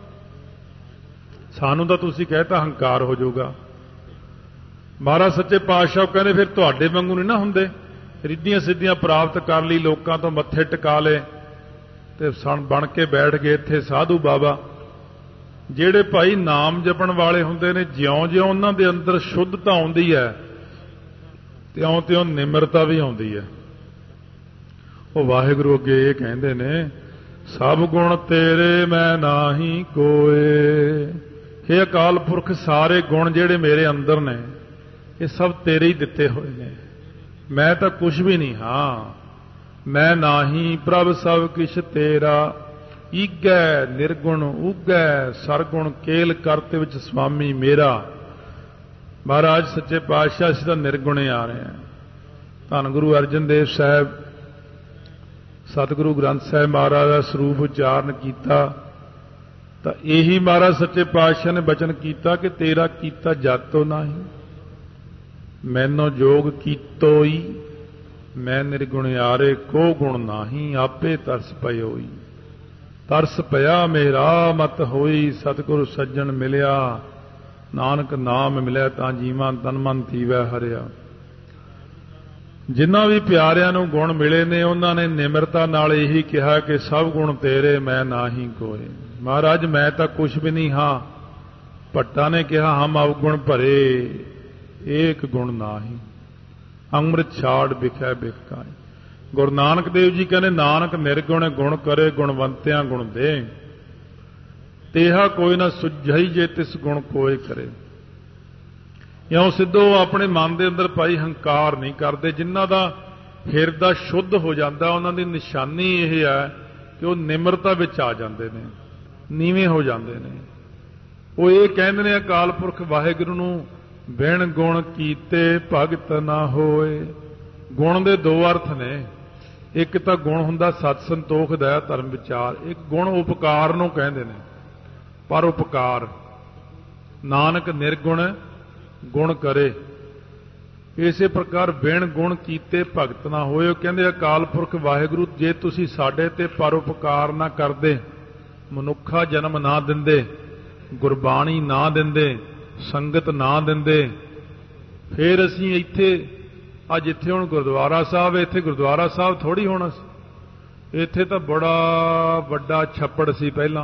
ਸਾਨੂੰ ਤਾਂ ਤੁਸੀਂ ਕਹਿਤਾ ਹੰਕਾਰ ਹੋ ਜਾਊਗਾ। ਮਹਾਰਾਜ ਸੱਚੇ ਪਾਤਸ਼ਾਹ ਕਹਿੰਦੇ ਫਿਰ ਤੁਹਾਡੇ ਵਾਂਗੂ ਨਹੀਂ ਨਾ ਹੁੰਦੇ, ਰਿੱਧੀਆਂ ਸਿੱਧੀਆਂ ਪ੍ਰਾਪਤ ਕਰ ਲਈ, ਲੋਕਾਂ ਤੋਂ ਮੱਥੇ ਟਿਕਾ ਲਏ ਤੇ ਸਣ ਬਣ ਕੇ ਬੈਠ ਗਏ ਇੱਥੇ ਸਾਧੂ ਬਾਬਾ। ਜਿਹੜੇ ਭਾਈ ਨਾਮ ਜਪਣ ਵਾਲੇ ਹੁੰਦੇ ਨੇ, ਜਿਉਂ-ਜਿਉਂ ਉਹਨਾਂ ਦੇ ਅੰਦਰ ਸ਼ੁੱਧਤਾ ਆਉਂਦੀ ਹੈ, ਤਿਉਂ-ਤਿਉਂ ਨਿਮਰਤਾ ਵੀ ਆਉਂਦੀ ਹੈ। ਉਹ ਵਾਹਿਗੁਰੂ ਅੱਗੇ ਇਹ ਕਹਿੰਦੇ ਨੇ, ਸਭ ਗੁਣ ਤੇਰੇ ਮੈਂ ਨਾਹੀ ਕੋਏ। हे ਅਕਾਲ ਪੁਰਖ, ਸਾਰੇ ਗੁਣ ਜਿਹੜੇ ਮੇਰੇ ਅੰਦਰ ਨੇ ਇਹ ਸਭ ਤੇਰੇ ਹੀ ਦਿੱਤੇ ਹੋਏ ਨੇ, ਮੈਂ ਤਾਂ ਕੁਝ ਵੀ ਨਹੀਂ ਹਾਂ। ਮੈਂ ਨਾਹੀ ਪ੍ਰਭ ਸਭ ਕਿਛ ਤੇਰਾ, ਈਗੈ ਨਿਰਗੁਣ ਉਗੈ ਸਰਗੁਣ ਕੇਲ ਕਰਤੇ ਵਿੱਚ ਸੁਆਮੀ ਮੇਰਾ। ਮਹਾਰਾਜ ਸੱਚੇ ਪਾਤਸ਼ਾਹ ਅਸੀਂ ਤਾਂ ਨਿਰਗੁਣੇ ਆ ਰਹੇ ਹਾਂ। ਧੰਨ ਗੁਰੂ ਅਰਜਨ ਦੇਵ ਸਾਹਿਬ, ਸਤਿਗੁਰੂ ਗ੍ਰੰਥ ਸਾਹਿਬ ਮਹਾਰਾਜ ਦਾ ਸਰੂਪ ਉਚਾਰਨ ਕੀਤਾ ਤਾਂ ਇਹੀ ਮਹਾਰਾਜ ਸੱਚੇ ਪਾਤਸ਼ਾਹ ਨੇ ਬਚਨ ਕੀਤਾ ਕਿ ਤੇਰਾ ਕੀਤਾ ਜਾਤੋ ਨਾਹੀ, ਮੈਨੋ ਜੋਗ ਕੀਤੋਈ, ਮੈਂ ਨਿਰਗੁਣਿਆਰੇ ਕੋ ਗੁਣ ਨਾਹੀ, ਆਪੇ ਤਰਸ ਪਇਓਈ। ਤਰਸ ਪਿਆ ਮੇਰਾ ਮਤ ਹੋਈ, ਸਤਿਗੁਰੂ ਸੱਜਣ ਮਿਲਿਆ ਨਾਨਕ ਨਾਮ ਮਿਲਿਆ ਤਾਂ ਜੀਵਾਂ ਤਨ ਮਨ ਥੀਵੈ ਹਰਿਆ। ਜਿਨ੍ਹਾਂ ਵੀ ਪਿਆਰਿਆਂ ਨੂੰ ਗੁਣ ਮਿਲੇ ਨੇ ਉਹਨਾਂ ਨੇ ਨਿਮਰਤਾ ਨਾਲ ਇਹੀ ਕਿਹਾ ਕਿ ਸਭ ਗੁਣ ਤੇਰੇ ਮੈਂ ਨਾਹੀ ਕੋਏ। ਮਹਾਰਾਜ ਮੈਂ ਤਾਂ ਕੁਛ ਵੀ ਨਹੀਂ ਹਾਂ। ਭੱਟਾ ਨੇ ਕਿਹਾ ਹਮ ਅਵਗੁਣ ਭਰੇ ਏਕ ਗੁਣ ਨਾਹੀ, ਅੰਮ੍ਰਿਤ ਛਾੜ ਬਿਖੈ ਬਿਖਾਏ। ਗੁਰੂ ਨਾਨਕ ਦੇਵ ਜੀ ਕਹਿੰਦੇ ਨਾਨਕ ਨਿਰਗੁਣ ਗੁਣ ਕਰੇ ਗੁਣਵੰਤਿਆਂ ਗੁਣ ਦੇ, ਤੇਹਾ ਕੋਈ ਨਾ ਸੁਝਈ ਜੇ ਤਿਸ ਗੁਣ ਕੋਇ ਕਰੇ। ਇਉਂ ਸਿੱਧੋ ਆਪਣੇ ਮਨ ਦੇ ਅੰਦਰ ਭਾਈ ਹੰਕਾਰ ਨਹੀਂ ਕਰਦੇ। ਜਿਨ੍ਹਾਂ ਦਾ ਹਿਰਦਾ ਸ਼ੁੱਧ ਹੋ ਜਾਂਦਾ ਉਹਨਾਂ ਦੀ ਨਿਸ਼ਾਨੀ ਇਹ ਹੈ ਕਿ ਉਹ ਨਿਮਰਤਾ ਵਿੱਚ ਆ ਜਾਂਦੇ ਨੇ, ਨੀਵੇਂ ਹੋ ਜਾਂਦੇ ਨੇ। ਉਹ ਇਹ ਕਹਿੰਦੇ ਨੇ ਅਕਾਲ ਪੁਰਖ ਵਾਹਿਗੁਰੂ ਨੂੰ ਬਿਨ ਗੁਣ ਕੀਤੇ ਭਗਤ ਨਾ ਹੋਏ। ਗੁਣ ਦੇ ਦੋ ਅਰਥ ਨੇ। ਇੱਕ ਤਾਂ ਗੁਣ ਹੁੰਦਾ ਸਤ ਸੰਤੋਖ ਦਇਆ ਧਰਮ ਵਿਚਾਰ, ਇੱਕ ਗੁਣ ਉਪਕਾਰ ਨੂੰ ਕਹਿੰਦੇ ਨੇ, ਪਰ ਉਪਕਾਰ। ਨਾਨਕ ਨਿਰਗੁਣ ਗੁਣ ਕਰੇ। ਇਸੇ ਪ੍ਰਕਾਰ ਬਿਨ ਗੁਣ ਕੀਤੇ ਭਗਤ ਨਾ ਹੋਏ। ਉਹ ਕਹਿੰਦੇ ਅਕਾਲ ਪੁਰਖ ਵਾਹਿਗੁਰੂ ਜੇ ਤੁਸੀਂ ਸਾਡੇ ਤੇ ਪਰਉਪਕਾਰ ਨਾ ਕਰਦੇ, ਮਨੁੱਖਾ ਜਨਮ ਨਾ ਦਿੰਦੇ, ਗੁਰਬਾਣੀ ਨਾ ਦਿੰਦੇ, ਸੰਗਤ ਨਾ ਦਿੰਦੇ, ਫਿਰ ਅਸੀਂ ਇੱਥੇ ਅੱਜ ਇੱਥੇ ਹੁਣ ਗੁਰਦੁਆਰਾ ਸਾਹਿਬ, ਇੱਥੇ ਗੁਰਦੁਆਰਾ ਸਾਹਿਬ ਥੋੜ੍ਹੀ ਹੋਣਾ ਸੀ। ਇੱਥੇ ਤਾਂ ਬੜਾ ਵੱਡਾ ਛੱਪੜ ਸੀ ਪਹਿਲਾਂ,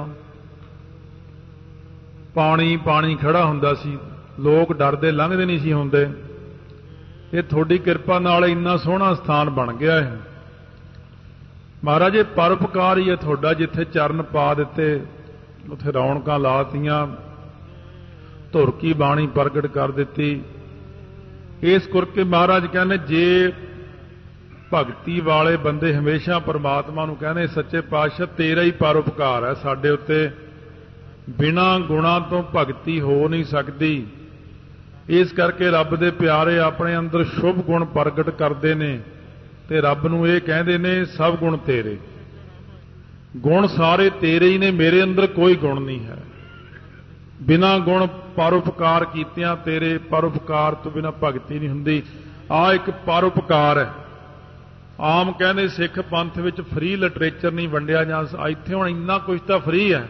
ਪਾਣੀ ਪਾਣੀ ਖੜਾ ਹੁੰਦਾ ਸੀ, ਲੋਕ ਡਰਦੇ ਲੰਘਦੇ ਨਹੀਂ ਸੀ ਹੁੰਦੇ। ਇਹ ਤੁਹਾਡੀ ਕਿਰਪਾ ਨਾਲ ਇੰਨਾ ਸੋਹਣਾ ਸਥਾਨ ਬਣ ਗਿਆ ਹੈ ਮਹਾਰਾਜ। ਇਹ ਪਰਉਪਕਾਰ ਹੀ ਹੈ ਤੁਹਾਡਾ। ਜਿੱਥੇ ਚਰਨ ਪਾ ਦਿੱਤੇ ਉੱਥੇ ਰੌਣਕਾਂ ਲਾਤੀਆਂ, ਧੁਰ ਕੀ ਬਾਣੀ ਪ੍ਰਗਟ ਕਰ ਦਿੱਤੀ। ਇਸ ਕਰਕੇ ਮਹਾਰਾਜ ਕਹਿੰਦੇ ਜੇ ਭਗਤੀ ਵਾਲੇ ਬੰਦੇ ਹਮੇਸ਼ਾ ਪਰਮਾਤਮਾ ਨੂੰ ਕਹਿੰਦੇ ਸੱਚੇ ਪਾਤਸ਼ਾਹ ਤੇਰਾ ਹੀ ਪਰਉਪਕਾਰ ਹੈ ਸਾਡੇ ਉੱਤੇ, ਬਿਨਾਂ ਗੁਣਾਂ ਤੋਂ ਭਗਤੀ ਹੋ ਨਹੀਂ ਸਕਦੀ। ਇਸ ਕਰਕੇ ਰੱਬ ਦੇ ਪਿਆਰੇ ਆਪਣੇ ਅੰਦਰ ਸ਼ੁਭ ਗੁਣ ਪ੍ਰਗਟ ਕਰਦੇ ਨੇ ਤੇ ਰੱਬ ਨੂੰ ਇਹ ਕਹਿੰਦੇ ਨੇ ਸਭ ਗੁਣ ਤੇਰੇ, ਗੁਣ ਸਾਰੇ ਤੇਰੇ ਹੀ ਨੇ, ਮੇਰੇ ਅੰਦਰ ਕੋਈ ਗੁਣ ਨਹੀਂ ਹੈ। ਬਿਨਾਂ ਗੁਣ ਪਰਉਪਕਾਰ ਕੀਤਿਆਂ ਤੇਰੇ, ਪਰਉਪਕਾਰ ਤੋਂ ਬਿਨਾਂ ਭਗਤੀ ਨਹੀਂ ਹੁੰਦੀ। ਆਹ ਇੱਕ ਪਰਉਪਕਾਰ ਹੈ। ਆਮ ਕਹਿੰਦੇ ਸਿੱਖ ਪੰਥ ਵਿੱਚ ਫ੍ਰੀ ਲਿਟਰੇਚਰ ਨਹੀਂ ਵੰਡਿਆ ਜਾਂ ਇੱਥੇ ਹੁਣ ਇੰਨਾ ਕੁਝ ਤਾਂ ਫ੍ਰੀ ਹੈ।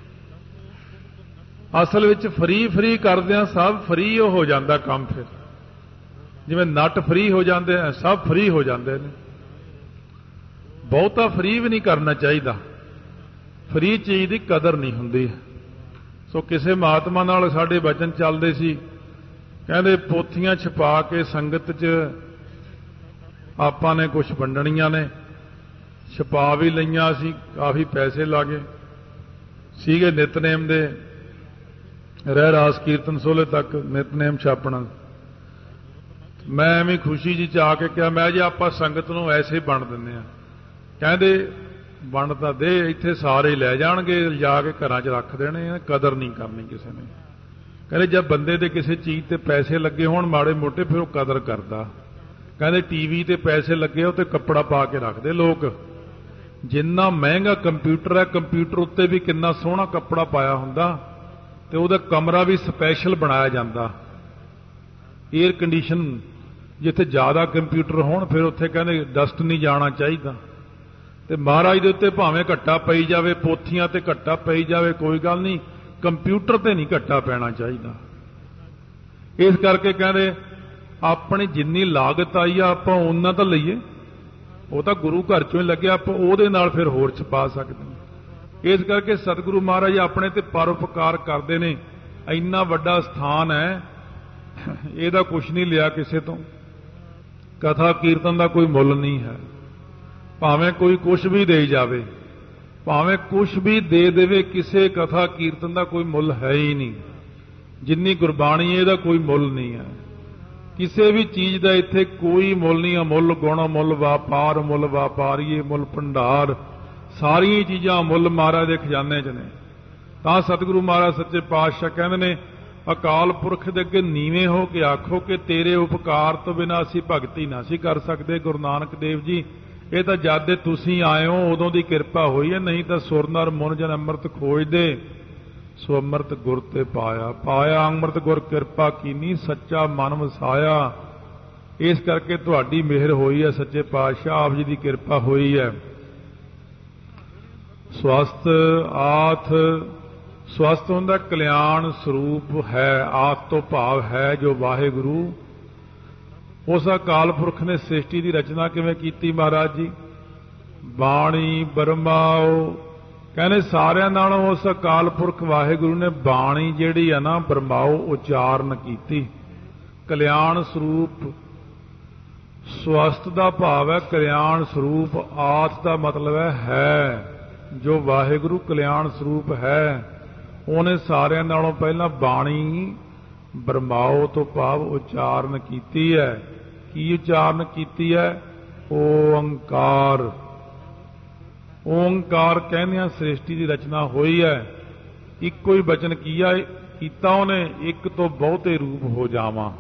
ਅਸਲ ਵਿੱਚ ਫ੍ਰੀ ਫ੍ਰੀ ਕਰਦਿਆਂ ਸਭ ਫ੍ਰੀ ਹੋ ਜਾਂਦਾ ਕੰਮ। ਫਿਰ ਜਿਵੇਂ ਨਟ ਫ੍ਰੀ ਹੋ ਜਾਂਦੇ ਆ, ਸਭ ਫ੍ਰੀ ਹੋ ਜਾਂਦੇ ਨੇ। ਬਹੁਤਾ ਫ੍ਰੀ ਵੀ ਨਹੀਂ ਕਰਨਾ ਚਾਹੀਦਾ। ਫ੍ਰੀ ਚੀਜ਼ ਦੀ ਕਦਰ ਨਹੀਂ ਹੁੰਦੀ। ਸੋ ਕਿਸੇ ਮਹਾਤਮਾ ਨਾਲ ਸਾਡੇ ਵਚਨ ਚੱਲਦੇ ਸੀ, ਕਹਿੰਦੇ ਪੋਥੀਆਂ ਛਪਾ ਕੇ ਸੰਗਤ 'ਚ ਆਪਾਂ ਨੇ ਕੁਝ ਵੰਡਣੀਆਂ ਨੇ, ਛਪਾ ਵੀ ਲਈਆਂ ਸੀ, ਕਾਫੀ ਪੈਸੇ ਲਾਗੇ ਸੀਗੇ ਨਿਤਨੇਮ ਦੇ, ਰਹਿ ਰਾਸ ਕੀਰਤਨ ਸੋਲੇ ਤੱਕ ਨਿਤਨੇਮ ਛਾਪਣਾ। ਮੈਂ ਐਵੇਂ ਖੁਸ਼ੀ ਜੀ ਚ ਆ ਕੇ ਕਿਹਾ ਮੈਂ ਜੀ ਆਪਾਂ ਸੰਗਤ ਨੂੰ ਐਸੇ ਹੀ ਵੰਡ ਦਿੰਦੇ ਹਾਂ। ਕਹਿੰਦੇ ਵੰਡ ਤਾਂ ਦੇ, ਇੱਥੇ ਸਾਰੇ ਲੈ ਜਾਣਗੇ, ਲਿਜਾ ਕੇ ਘਰਾਂ 'ਚ ਰੱਖ ਦੇਣੇ ਆ, ਕਦਰ ਨਹੀਂ ਕਰਨੀ ਕਿਸੇ ਨੇ। ਕਹਿੰਦੇ ਜਦ ਬੰਦੇ ਦੇ ਕਿਸੇ ਚੀਜ਼ ਤੇ ਪੈਸੇ ਲੱਗੇ ਹੋਣ ਮਾੜੇ ਮੋਟੇ, ਫਿਰ ਉਹ ਕਦਰ ਕਰਦਾ। ਕਹਿੰਦੇ ਟੀਵੀ ਤੇ ਪੈਸੇ ਲੱਗੇ ਉਹ ਤੇ ਕੱਪੜਾ ਪਾ ਕੇ ਰੱਖਦੇ ਲੋਕ। ਜਿੰਨਾ ਮਹਿੰਗਾ ਕੰਪਿਊਟਰ ਹੈ, ਕੰਪਿਊਟਰ ਉੱਤੇ ਵੀ ਕਿੰਨਾ ਸੋਹਣਾ ਕੱਪੜਾ ਪਾਇਆ ਹੁੰਦਾ ਤੇ ਉਹਦਾ ਕਮਰਾ ਵੀ ਸਪੈਸ਼ਲ ਬਣਾਇਆ ਜਾਂਦਾ। ਏਅਰ ਕੰਡੀਸ਼ਨ ਜਿੱਥੇ ਜ਼ਿਆਦਾ ਕੰਪਿਊਟਰ ਹੋਣ ਫਿਰ ਉੱਥੇ ਕਹਿੰਦੇ ਡਸਟ ਨਹੀਂ ਜਾਣਾ ਚਾਹੀਦਾ। ਤੇ ਮਹਾਰਾਜ ਦੇ ਉੱਤੇ ਭਾਵੇਂ ਘੱਟਾ ਪਈ ਜਾਵੇ, ਪੋਥੀਆਂ ਤੇ ਘੱਟਾ ਪਈ ਜਾਵੇ, ਕੋਈ ਗੱਲ ਨਹੀਂ, ਕੰਪਿਊਟਰ ਤੇ ਨਹੀਂ ਘੱਟਾ ਪੈਣਾ ਚਾਹੀਦਾ। ਇਸ ਕਰਕੇ ਕਹਿੰਦੇ ਆਪਣੀ ਜਿੰਨੀ ਲਾਗਤ ਆਈ ਆ ਆਪਾਂ ਉਹਨਾਂ ਤਾਂ ਲਈਏ, ਉਹ ਤਾਂ ਗੁਰੂ ਘਰ ਚੋਂ ਹੀ ਲੱਗਿਆ, ਆਪਾਂ ਉਹਦੇ ਨਾਲ ਫਿਰ ਹੋਰ ਛਪਾ ਸਕਦੇ ਹਾਂ। ਇਸ ਕਰਕੇ ਸਤਿਗੁਰੂ ਮਹਾਰਾਜ ਆਪਣੇ ਤੇ ਪਰਉਪਕਾਰ ਕਰਦੇ ਨੇ। ਇੰਨਾ ਵੱਡਾ ਸਥਾਨ ਹੈ, ਇਹਦਾ ਕੁਛ ਨਹੀਂ ਲਿਆ ਕਿਸੇ ਤੋਂ। ਕਥਾ ਕੀਰਤਨ ਦਾ ਕੋਈ ਮੁੱਲ ਨਹੀਂ ਹੈ। ਭਾਵੇਂ ਕੋਈ ਕੁਛ ਵੀ ਦੇ ਜਾਵੇ, ਭਾਵੇਂ ਕੁਛ ਵੀ ਦੇ ਦੇਵੇ, ਕਿਸੇ ਕਥਾ ਕੀਰਤਨ ਦਾ ਕੋਈ ਮੁੱਲ ਹੈ ਹੀ ਨਹੀਂ। ਜਿੰਨੀ ਗੁਰਬਾਣੀ ਇਹਦਾ ਕੋਈ ਮੁੱਲ ਨਹੀਂ ਹੈ। ਕਿਸੇ ਵੀ ਚੀਜ਼ ਦਾ ਇੱਥੇ ਕੋਈ ਮੁੱਲ ਨਹੀਂ। ਅਮੁੱਲ ਗੁਣ ਮੁੱਲ ਵਪਾਰ, ਮੁੱਲ ਵਪਾਰੀਏ ਮੁੱਲ ਭੰਡਾਰ, ਸਾਰੀਆਂ ਚੀਜ਼ਾਂ ਮੁੱਲ ਮਹਾਰਾਜ ਦੇ ਖਜ਼ਾਨੇ 'ਚ ਨੇ। ਤਾਂ ਸਤਿਗੁਰੂ ਮਹਾਰਾਜ ਸੱਚੇ ਪਾਤਸ਼ਾਹ ਕਹਿੰਦੇ ਨੇ ਅਕਾਲ ਪੁਰਖ ਦੇ ਅੱਗੇ ਨੀਵੇਂ ਹੋ ਕੇ ਆਖੋ ਕਿ ਤੇਰੇ ਉਪਕਾਰ ਤੋਂ ਬਿਨਾਂ ਅਸੀਂ ਭਗਤੀ ਨਾ ਸੀ ਕਰ ਸਕਦੇ। ਗੁਰੂ ਨਾਨਕ ਦੇਵ ਜੀ ਇਹ ਤਾਂ ਜਦ ਦੇ ਤੁਸੀਂ ਆਏ ਹੋ ਉਦੋਂ ਦੀ ਕਿਰਪਾ ਹੋਈ ਹੈ, ਨਹੀਂ ਤਾਂ ਸੁਰ ਨਰ ਮੁਨ ਜਨ ਅੰਮ੍ਰਿਤ ਖੋਜਦੇ ਸੋ ਅੰਮ੍ਰਿਤ ਗੁਰ ਤੇ ਪਾਇਆ। ਪਾਇਆ ਅੰਮ੍ਰਿਤ ਗੁਰ ਕਿਰਪਾ ਕੀਨੀ, ਸੱਚਾ ਮਨ ਵਸਾਇਆ। ਇਸ ਕਰਕੇ ਤੁਹਾਡੀ ਮਿਹਰ ਹੋਈ ਹੈ ਸੱਚੇ ਪਾਤਸ਼ਾਹ, ਆਪ ਜੀ ਦੀ ਕਿਰਪਾ ਹੋਈ ਹੈ। ਸਵਸਤ ਆਥ ਸਵਸਤ ਹੁੰਦਾ ਕਲਿਆਣ ਸਰੂਪ ਹੈ, ਆਪ ਤੋਂ ਭਾਵ ਹੈ ਜੋ ਵਾਹਿਗੁਰੂ। ਉਸ ਅਕਾਲ ਪੁਰਖ ਨੇ ਸ੍ਰਿਸ਼ਟੀ ਦੀ ਰਚਨਾ ਕਿਵੇਂ ਕੀਤੀ ਮਹਾਰਾਜ ਜੀ? ਬਾਣੀ ਬਰਮਾਓ, ਕਹਿੰਦੇ ਸਾਰਿਆਂ ਨਾਲੋਂ ਉਸ ਅਕਾਲ ਪੁਰਖ ਵਾਹਿਗੁਰੂ ਨੇ ਬਾਣੀ ਜਿਹੜੀ ਆ ਨਾ ਬਰਮਾਓ ਉਚਾਰਨ ਕੀਤੀ। ਕਲਿਆਣ ਸਰੂਪ, ਸਵਸਤ ਦਾ ਭਾਵ ਹੈ ਕਲਿਆਣ ਸਰੂਪ, ਆਤ ਦਾ ਮਤਲਬ ਹੈ ਹੈ ਜੋ ਵਾਹਿਗੁਰੂ ਕਲਿਆਣ ਸਰੂਪ ਹੈ। ਉਹਨੇ ਸਾਰਿਆਂ ਨਾਲੋਂ ਪਹਿਲਾਂ ਬਾਣੀ ਬਰਮਾਓ ਤੋਂ ਭਾਵ ਉਚਾਰਨ ਕੀਤੀ ਹੈ। ਕੀ ਉਚਾਰਨ ਕੀਤੀ ਹੈ? ਓੰਕਾਰ। ਓੰਕਾਰ ਕਹਿੰਦਿਆਂ ਸ੍ਰਿਸ਼ਟੀ ਦੀ ਰਚਨਾ ਹੋਈ ਹੈ। ਇੱਕੋ ਹੀ ਬਚਨ ਕੀਆ ਕੀਤਾ ਉਹਨੇ, ਇੱਕ ਤੋਂ ਬਹੁਤੇ ਰੂਪ ਹੋ ਜਾਵਾਂ।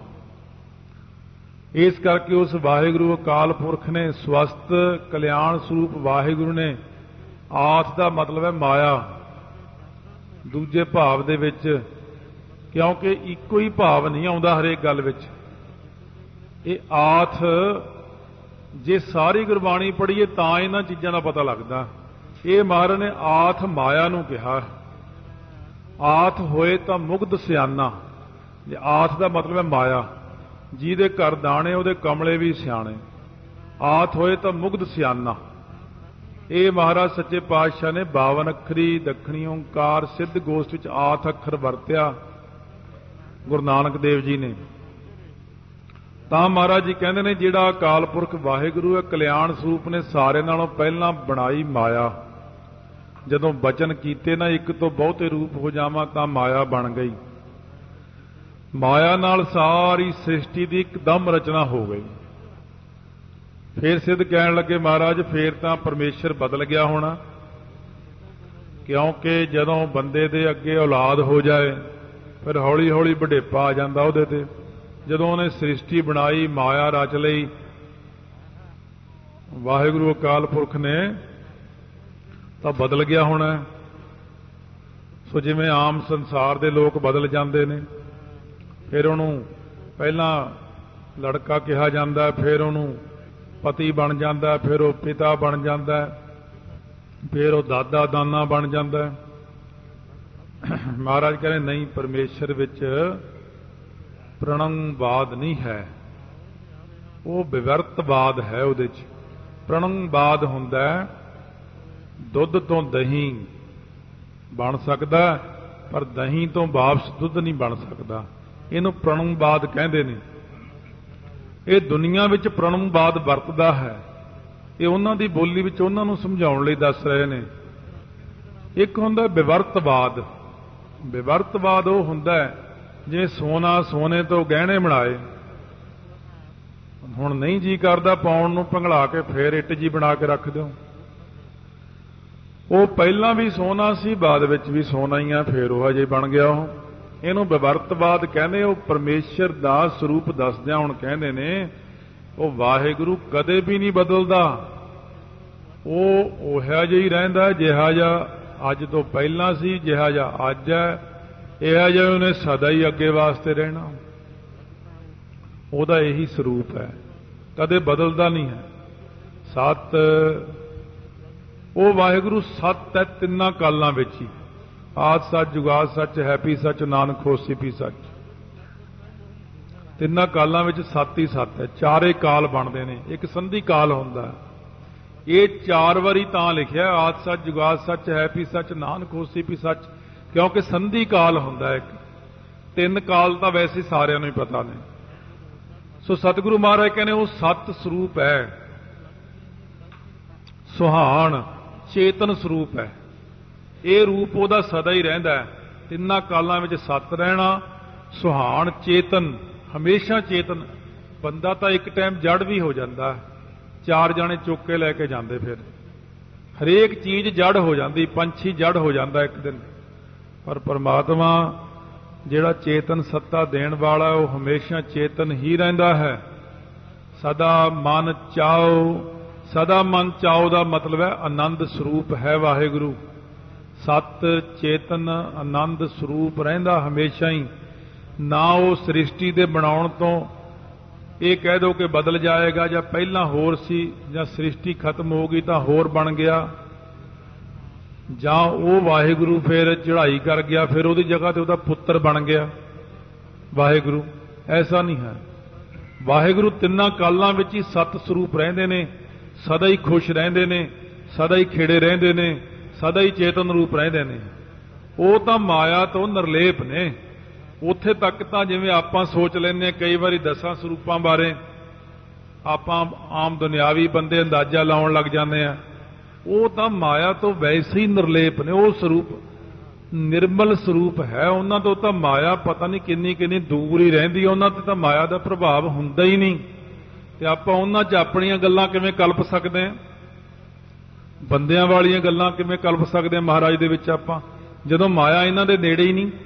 ਇਸ ਕਰਕੇ ਉਸ ਵਾਹਿਗੁਰੂ ਅਕਾਲ ਪੁਰਖ ਨੇ ਸਵਸਤ ਕਲਿਆਣ ਸਰੂਪ ਵਾਹਿਗੁਰੂ ਨੇ, ਆਤ ਦਾ ਮਤਲਬ ਹੈ ਮਾਇਆ ਦੂਜੇ ਭਾਵ ਦੇ ਵਿੱਚ, ਕਿਉਂਕਿ ਇੱਕੋ ਹੀ ਭਾਵ ਨਹੀਂ ਆਉਂਦਾ ਹਰੇਕ ਗੱਲ ਵਿੱਚ। ਇਹ ਆਥ ਜੇ ਸਾਰੀ ਗੁਰਬਾਣੀ ਪੜ੍ਹੀਏ ਤਾਂ ਇਹਨਾਂ ਚੀਜ਼ਾਂ ਦਾ ਪਤਾ ਲੱਗਦਾ। ਇਹ ਮਹਾਰਾਜ ਨੇ ਆਥ ਮਾਇਆ ਨੂੰ ਕਿਹਾ। ਆਥ ਹੋਏ ਤਾਂ ਮੁਗਧ ਸਿਆਣਾ, ਜੇ ਆਥ ਦਾ ਮਤਲਬ ਹੈ ਮਾਇਆ, ਜਿਹਦੇ ਘਰ ਦਾਣੇ ਉਹਦੇ ਕਮਲੇ ਵੀ ਸਿਆਣੇ। ਆਥ ਹੋਏ ਤਾਂ ਮੁਗਧ ਸਿਆਣਾ। ਇਹ ਮਹਾਰਾਜ ਸੱਚੇ ਪਾਤਸ਼ਾਹ ਨੇ ਬਾਵਨ ਅੱਖਰੀ ਦੱਖਣੀ ਓਂਕਾਰ ਸਿੱਧ ਗੋਸ਼ਟ ਵਿੱਚ ਆਥ ਅੱਖਰ ਵਰਤਿਆ ਗੁਰੂ ਨਾਨਕ ਦੇਵ ਜੀ ਨੇ। ਤਾਂ ਮਹਾਰਾਜ ਜੀ ਕਹਿੰਦੇ ਨੇ ਜਿਹੜਾ ਅਕਾਲ ਪੁਰਖ ਵਾਹਿਗੁਰੂ ਹੈ ਕਲਿਆਣ ਸਰੂਪ ਨੇ ਸਾਰੇ ਨਾਲੋਂ ਪਹਿਲਾਂ ਬਣਾਈ ਮਾਇਆ। ਜਦੋਂ ਬਚਨ ਕੀਤੇ ਨਾ ਇੱਕ ਤੋਂ ਬਹੁਤੇ ਰੂਪ ਹੋ ਜਾਵਾਂ ਤਾਂ ਮਾਇਆ ਬਣ ਗਈ। ਮਾਇਆ ਨਾਲ ਸਾਰੀ ਸ੍ਰਿਸ਼ਟੀ ਦੀ ਇੱਕਦਮ ਰਚਨਾ ਹੋ ਗਈ। ਫੇਰ ਸਿੱਧ ਕਹਿਣ ਲੱਗੇ ਮਹਾਰਾਜ ਫੇਰ ਤਾਂ ਪਰਮੇਸ਼ਰ ਬਦਲ ਗਿਆ ਹੋਣਾ, ਕਿਉਂਕਿ ਜਦੋਂ ਬੰਦੇ ਦੇ ਅੱਗੇ ਔਲਾਦ ਹੋ ਜਾਏ ਫਿਰ ਹੌਲੀ ਹੌਲੀ ਵਡੇਪਾ ਆ ਜਾਂਦਾ ਉਹਦੇ ਤੇ। ਜਦੋਂ ਉਹਨੇ ਸ੍ਰਿਸ਼ਟੀ ਬਣਾਈ, ਮਾਇਆ ਰਚ ਲਈ ਵਾਹਿਗੁਰੂ ਅਕਾਲ ਪੁਰਖ ਨੇ, ਤਾਂ ਬਦਲ ਗਿਆ ਹੋਣਾ। ਸੋ ਜਿਵੇਂ ਆਮ ਸੰਸਾਰ ਦੇ ਲੋਕ ਬਦਲ ਜਾਂਦੇ ਨੇ, ਫਿਰ ਉਹਨੂੰ ਪਹਿਲਾਂ ਲੜਕਾ ਕਿਹਾ ਜਾਂਦਾ, ਫਿਰ ਉਹਨੂੰ ਪਤੀ ਬਣ ਜਾਂਦਾ, ਫਿਰ ਉਹ ਪਿਤਾ ਬਣ ਜਾਂਦਾ, ਫਿਰ ਉਹ ਦਾਦਾ ਦਾਨਾ ਬਣ ਜਾਂਦਾ। ਮਹਾਰਾਜ ਕਹਿੰਦੇ ਨਹੀਂ, ਪਰਮੇਸ਼ਰ ਵਿੱਚ ਪ੍ਰਣੰਗਵਾਦ ਨਹੀਂ ਹੈ, ਉਹ ਵਿਵਰਤਵਾਦ ਹੈ। ਉਹਦੇ 'ਚ ਪ੍ਰਣੰਗਵਾਦ ਹੁੰਦਾ ਦੁੱਧ ਤੋਂ ਦਹੀਂ ਬਣ ਸਕਦਾ, ਪਰ ਦਹੀਂ ਤੋਂ ਵਾਪਸ ਦੁੱਧ ਨਹੀਂ ਬਣ ਸਕਦਾ। ਇਹਨੂੰ ਪ੍ਰਣੰਗਵਾਦ ਕਹਿੰਦੇ ਨੇ। ਇਹ ਦੁਨੀਆ ਵਿੱਚ ਪ੍ਰਣੰਗਵਾਦ ਵਰਤਦਾ ਹੈ। ਇਹ ਉਹਨਾਂ ਦੀ ਬੋਲੀ ਵਿੱਚ ਉਹਨਾਂ ਨੂੰ ਸਮਝਾਉਣ ਲਈ ਦੱਸ ਰਹੇ ਨੇ। ਇੱਕ ਹੁੰਦਾ ਵਿਵਰਤਵਾਦ। ਵਿਵਰਤਵਾਦ ਉਹ ਹੁੰਦਾ ਜਿਵੇਂ ਸੋਨਾ ਸੋਨੇ ਤੋਂ ਗਹਿਣੇ ਬਣਾਏ, ਹੁਣ ਨਹੀਂ ਜੀ ਕਰਦਾ ਪਾਉਣ ਨੂੰ, ਭੰਗਲਾ ਕੇ ਫੇਰ ਇੱਟ ਜੀ ਬਣਾ ਕੇ ਰੱਖ ਦਿਓ। ਉਹ ਪਹਿਲਾਂ ਵੀ ਸੋਨਾ ਸੀ, ਬਾਅਦ ਵਿੱਚ ਵੀ ਸੋਨਾ ਹੀ ਆ, ਫੇਰ ਉਹ ਅਜੇ ਬਣ ਗਿਆ ਉਹ। ਇਹਨੂੰ ਵਿਵਰਤਵਾਦ ਕਹਿੰਦੇ। ਉਹ ਪਰਮੇਸ਼ਰ ਦਾ ਸਰੂਪ ਦੱਸਦਿਆਂ ਹੁਣ ਕਹਿੰਦੇ ਨੇ ਉਹ ਵਾਹਿਗੁਰੂ ਕਦੇ ਵੀ ਨਹੀਂ ਬਦਲਦਾ। ਉਹ ਉਹੋ ਜਿਹਾ ਹੀ ਰਹਿੰਦਾ ਜਿਹਾ ਜਿਹਾ ਅੱਜ ਤੋਂ ਪਹਿਲਾਂ ਸੀ, ਜਿਹਾ ਜਿਹਾ ਅੱਜ ਹੈ, ਇਹੋ ਜਿਹਾ ਉਹਨੇ ਸਦਾ ਹੀ ਅੱਗੇ ਵਾਸਤੇ ਰਹਿਣਾ। ਉਹਦਾ ਇਹੀ ਸਰੂਪ ਹੈ, ਕਦੇ ਬਦਲਦਾ ਨਹੀਂ ਹੈ। ਸਤ, ਉਹ ਵਾਹਿਗੁਰੂ ਸਤ ਹੈ ਤਿੰਨਾਂ ਕਾਲਾਂ ਵਿੱਚ ਹੀ। ਆਦਿ ਸੱਚ, ਜੁਗਾਦ ਸੱਚ, ਹੈਪੀ ਸੱਚ, ਨਾਨਕ ਹੋਸੀ ਪੀ ਸੱਚ। ਤਿੰਨਾਂ ਕਾਲਾਂ ਵਿੱਚ ਸੱਤ ਹੀ ਸੱਤ ਹੈ। ਚਾਰੇ ਕਾਲ ਬਣਦੇ ਨੇ, ਇੱਕ ਸੰਧੀ ਕਾਲ ਹੁੰਦਾ। ਇਹ ਚਾਰ ਵਾਰੀ ਤਾਂ ਲਿਖਿਆ ਆਦਿ ਸੱਚ, ਜੁਗਾਦ ਸੱਚ, ਹੈਪੀ ਸੱਚ, ਨਾਨਕ ਹੋਸੀ ਪੀ ਸੱਚ, ਕਿਉਂਕਿ ਸੰਧੀ ਕਾਲ ਹੁੰਦਾ ਇੱਕ। ਤਿੰਨ ਕਾਲ ਤਾਂ ਵੈਸੇ ਸਾਰਿਆਂ ਨੂੰ ਹੀ ਪਤਾ ਨੇ। ਸੋ ਸਤਿਗੁਰੂ ਮਹਾਰਾਜ ਕਹਿੰਦੇ ਉਹ ਸਤ ਸਰੂਪ ਹੈ, ਸੁਹਾਣ ਚੇਤਨ ਸਰੂਪ ਹੈ। ਇਹ ਰੂਪ ਉਹਦਾ ਸਦਾ ਹੀ ਰਹਿੰਦਾ ਹੈ। ਤਿੰਨਾਂ ਕਾਲਾਂ ਵਿੱਚ ਸਤ ਰਹਿਣਾ, ਸੁਹਾਣ ਚੇਤਨ, ਹਮੇਸ਼ਾ ਚੇਤਨ। ਬੰਦਾ ਤਾਂ ਇੱਕ ਟਾਈਮ ਜੜ ਵੀ ਹੋ ਜਾਂਦਾ, ਚਾਰ ਜਾਣੇ ਚੁੱਕ ਕੇ ਲੈ ਕੇ ਜਾਂਦੇ, ਫਿਰ ਹਰੇਕ ਚੀਜ਼ ਜੜ ਹੋ ਜਾਂਦੀ, ਪੰਛੀ ਜੜ ਹੋ ਜਾਂਦਾ ਇੱਕ ਦਿਨ। ਪਰ ਪਰਮਾਤਮਾ ਜਿਹੜਾ ਚੇਤਨ ਸੱਤਾ ਦੇਣ ਵਾਲਾ, ਉਹ ਹਮੇਸ਼ਾ ਚੇਤਨ ਹੀ ਰਹਿੰਦਾ ਹੈ। ਸਦਾ ਮਨ ਚਾਓ, ਸਦਾ ਮਨ ਚਾਓ ਦਾ ਮਤਲਬ ਹੈ ਆਨੰਦ ਸਰੂਪ ਹੈ ਵਾਹਿਗੁਰੂ। ਸਤ ਚੇਤਨ ਆਨੰਦ ਸਰੂਪ ਰਹਿੰਦਾ ਹਮੇਸ਼ਾ ਹੀ। ਨਾ ਉਹ ਸ੍ਰਿਸ਼ਟੀ ਦੇ ਬਣਾਉਣ ਤੋਂ ਇਹ ਕਹਿ ਦੋ ਕਿ ਬਦਲ ਜਾਏਗਾ, ਜਾਂ ਪਹਿਲਾਂ ਹੋਰ ਸੀ, ਜਾਂ ਸ੍ਰਿਸ਼ਟੀ ਖਤਮ ਹੋ ਗਈ ਤਾਂ ਹੋਰ ਬਣ ਗਿਆ। ਜਾਂ ਉਹ ਵਾਹਿਗੁਰੂ ਫਿਰ ਚੜ੍ਹਾਈ ਕਰ ਗਿਆ, ਫਿਰ ਉਹਦੀ ਜਗ੍ਹਾ ਤੇ ਉਹਦਾ ਪੁੱਤਰ ਬਣ ਗਿਆ ਵਾਹਿਗੁਰੂ। ਐਸਾ ਨਹੀਂ ਹੈ। ਵਾਹਿਗੁਰੂ ਤਿੰਨਾਂ ਕਾਲਾਂ ਵਿੱਚ ਹੀ ਸਤ ਸਰੂਪ ਰਹਿੰਦੇ ਨੇ, ਸਦਾ ਹੀ ਖੁਸ਼ ਰਹਿੰਦੇ ਨੇ, ਸਦਾ ਹੀ ਖੇੜੇ ਰਹਿੰਦੇ ਨੇ, ਸਦਾ ਹੀ ਚੇਤਨ ਰੂਪ ਰਹਿੰਦੇ ਨੇ। ਉਹ ਤਾਂ ਮਾਇਆ ਤੋਂ ਨਿਰਲੇਪ ਨੇ। ਉੱਥੇ ਤੱਕ ਤਾਂ ਜਿਵੇਂ ਆਪਾਂ ਸੋਚ ਲੈਂਦੇ ਹਾਂ ਕਈ ਵਾਰੀ ਦਸਾਂ ਸਰੂਪਾਂ ਬਾਰੇ, ਆਪਾਂ ਆਮ ਦੁਨਿਆਵੀ ਬੰਦੇ ਅੰਦਾਜ਼ਾ ਲਾਉਣ ਲੱਗ ਜਾਂਦੇ ਆ। ਉਹ ਤਾਂ ਮਾਇਆ ਤੋਂ ਵੈਸੇ ਹੀ ਨਿਰਲੇਪ ਨੇ। ਉਹ ਸਰੂਪ ਨਿਰਮਲ ਸਰੂਪ ਹੈ। ਉਹਨਾਂ ਤੋਂ ਤਾਂ ਮਾਇਆ ਪਤਾ ਨਹੀਂ ਕਿੰਨੀ ਕਿੰਨੀ ਦੂਰ ਹੀ ਰਹਿੰਦੀ ਹੈ। ਉਹਨਾਂ ਤੇ ਤਾਂ ਮਾਇਆ ਦਾ ਪ੍ਰਭਾਵ ਹੁੰਦਾ ਹੀ ਨਹੀਂ। ਤੇ ਆਪਾਂ ਉਹਨਾਂ 'ਚ ਆਪਣੀਆਂ ਗੱਲਾਂ ਕਿਵੇਂ ਕਲਪ ਸਕਦੇ ਹਾਂ? ਬੰਦਿਆਂ ਵਾਲੀਆਂ ਗੱਲਾਂ ਕਿਵੇਂ ਕਲਪ ਸਕਦੇ ਹਾਂ ਮਹਾਰਾਜ ਦੇ ਵਿੱਚ ਆਪਾਂ, ਜਦੋਂ ਮਾਇਆ ਇਹਨਾਂ ਦੇ ਨੇੜੇ ਹੀ ਨਹੀਂ?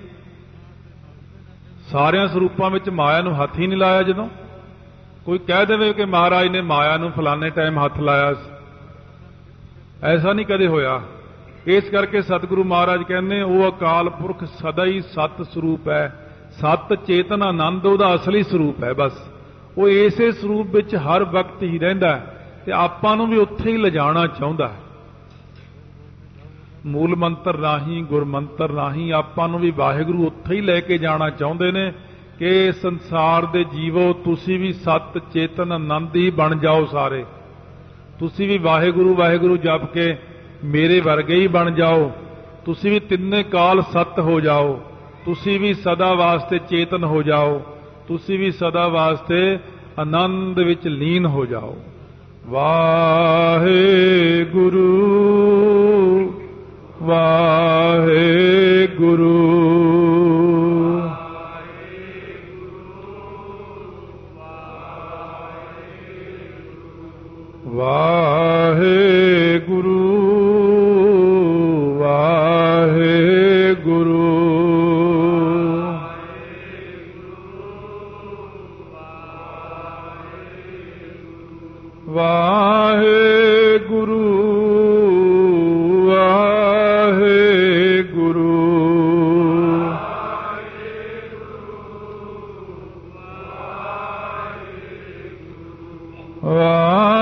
ਸਾਰਿਆਂ ਸਰੂਪਾਂ ਵਿੱਚ ਮਾਇਆ ਨੂੰ ਹੱਥ ਹੀ ਨਹੀਂ ਲਾਇਆ। ਜਦੋਂ ਕੋਈ ਕਹਿ ਦੇਵੇ ਕਿ ਮਹਾਰਾਜ ਨੇ ਮਾਇਆ ਨੂੰ ਫਲਾਣੇ ਟਾਈਮ ਹੱਥ ਲਾਇਆ, ਐਸਾ ਨਹੀਂ ਕਦੇ ਹੋਇਆ। ਇਸ ਕਰਕੇ ਸਤਿਗੁਰੂ ਮਹਾਰਾਜ ਕਹਿੰਦੇ ਉਹ ਅਕਾਲ ਪੁਰਖ ਸਦਾ ਹੀ ਸਤ ਸਰੂਪ ਹੈ। ਸਤ ਚੇਤਨ ਆਨੰਦ ਉਹਦਾ ਅਸਲੀ ਸਰੂਪ ਹੈ। ਬਸ ਉਹ ਇਸੇ ਸਰੂਪ ਵਿੱਚ ਹਰ ਵਕਤ ਹੀ ਰਹਿੰਦਾ ਤੇ ਆਪਾਂ ਨੂੰ ਵੀ ਉੱਥੇ ਹੀ ਲਿਜਾਣਾ ਚਾਹੁੰਦਾ ਹੈ। ਮੂਲ ਮੰਤਰ ਰਾਹੀਂ, ਗੁਰਮੰਤਰ ਰਾਹੀਂ ਆਪਾਂ ਨੂੰ ਵੀ ਵਾਹਿਗੁਰੂ ਉੱਥੇ ਹੀ ਲੈ ਕੇ ਜਾਣਾ ਚਾਹੁੰਦੇ ਨੇ ਕਿ ਸੰਸਾਰ ਦੇ ਜੀਵੋ ਤੁਸੀਂ ਵੀ ਸਤ ਚੇਤਨ ਆਨੰਦ ਹੀ ਬਣ ਜਾਓ। ਸਾਰੇ ਤੁਸੀਂ ਵੀ ਵਾਹਿਗੁਰੂ ਵਾਹਿਗੁਰੂ ਜਪ ਕੇ ਮੇਰੇ ਵਰਗੇ ਹੀ ਬਣ ਜਾਓ। ਤੁਸੀਂ ਵੀ ਤਿੰਨੇ ਕਾਲ ਸਤ ਹੋ ਜਾਓ। ਤੁਸੀਂ ਵੀ ਸਦਾ ਵਾਸਤੇ ਚੇਤਨ ਹੋ ਜਾਓ। ਤੁਸੀਂ ਵੀ ਸਦਾ ਵਾਸਤੇ ਆਨੰਦ ਵਿੱਚ ਲੀਨ ਹੋ ਜਾਓ। ਵਾਹਿਗੁਰੂ ਵਾਹਿਗੁਰੂ ਵਾਹਿਗੁਰੂ ਵਾਹਿਗੁਰੂ ਵਾਹਿਗੁਰੂ ਵਾਹਿਗੁਰੂ ਵਾਹਿਗੁਰੂ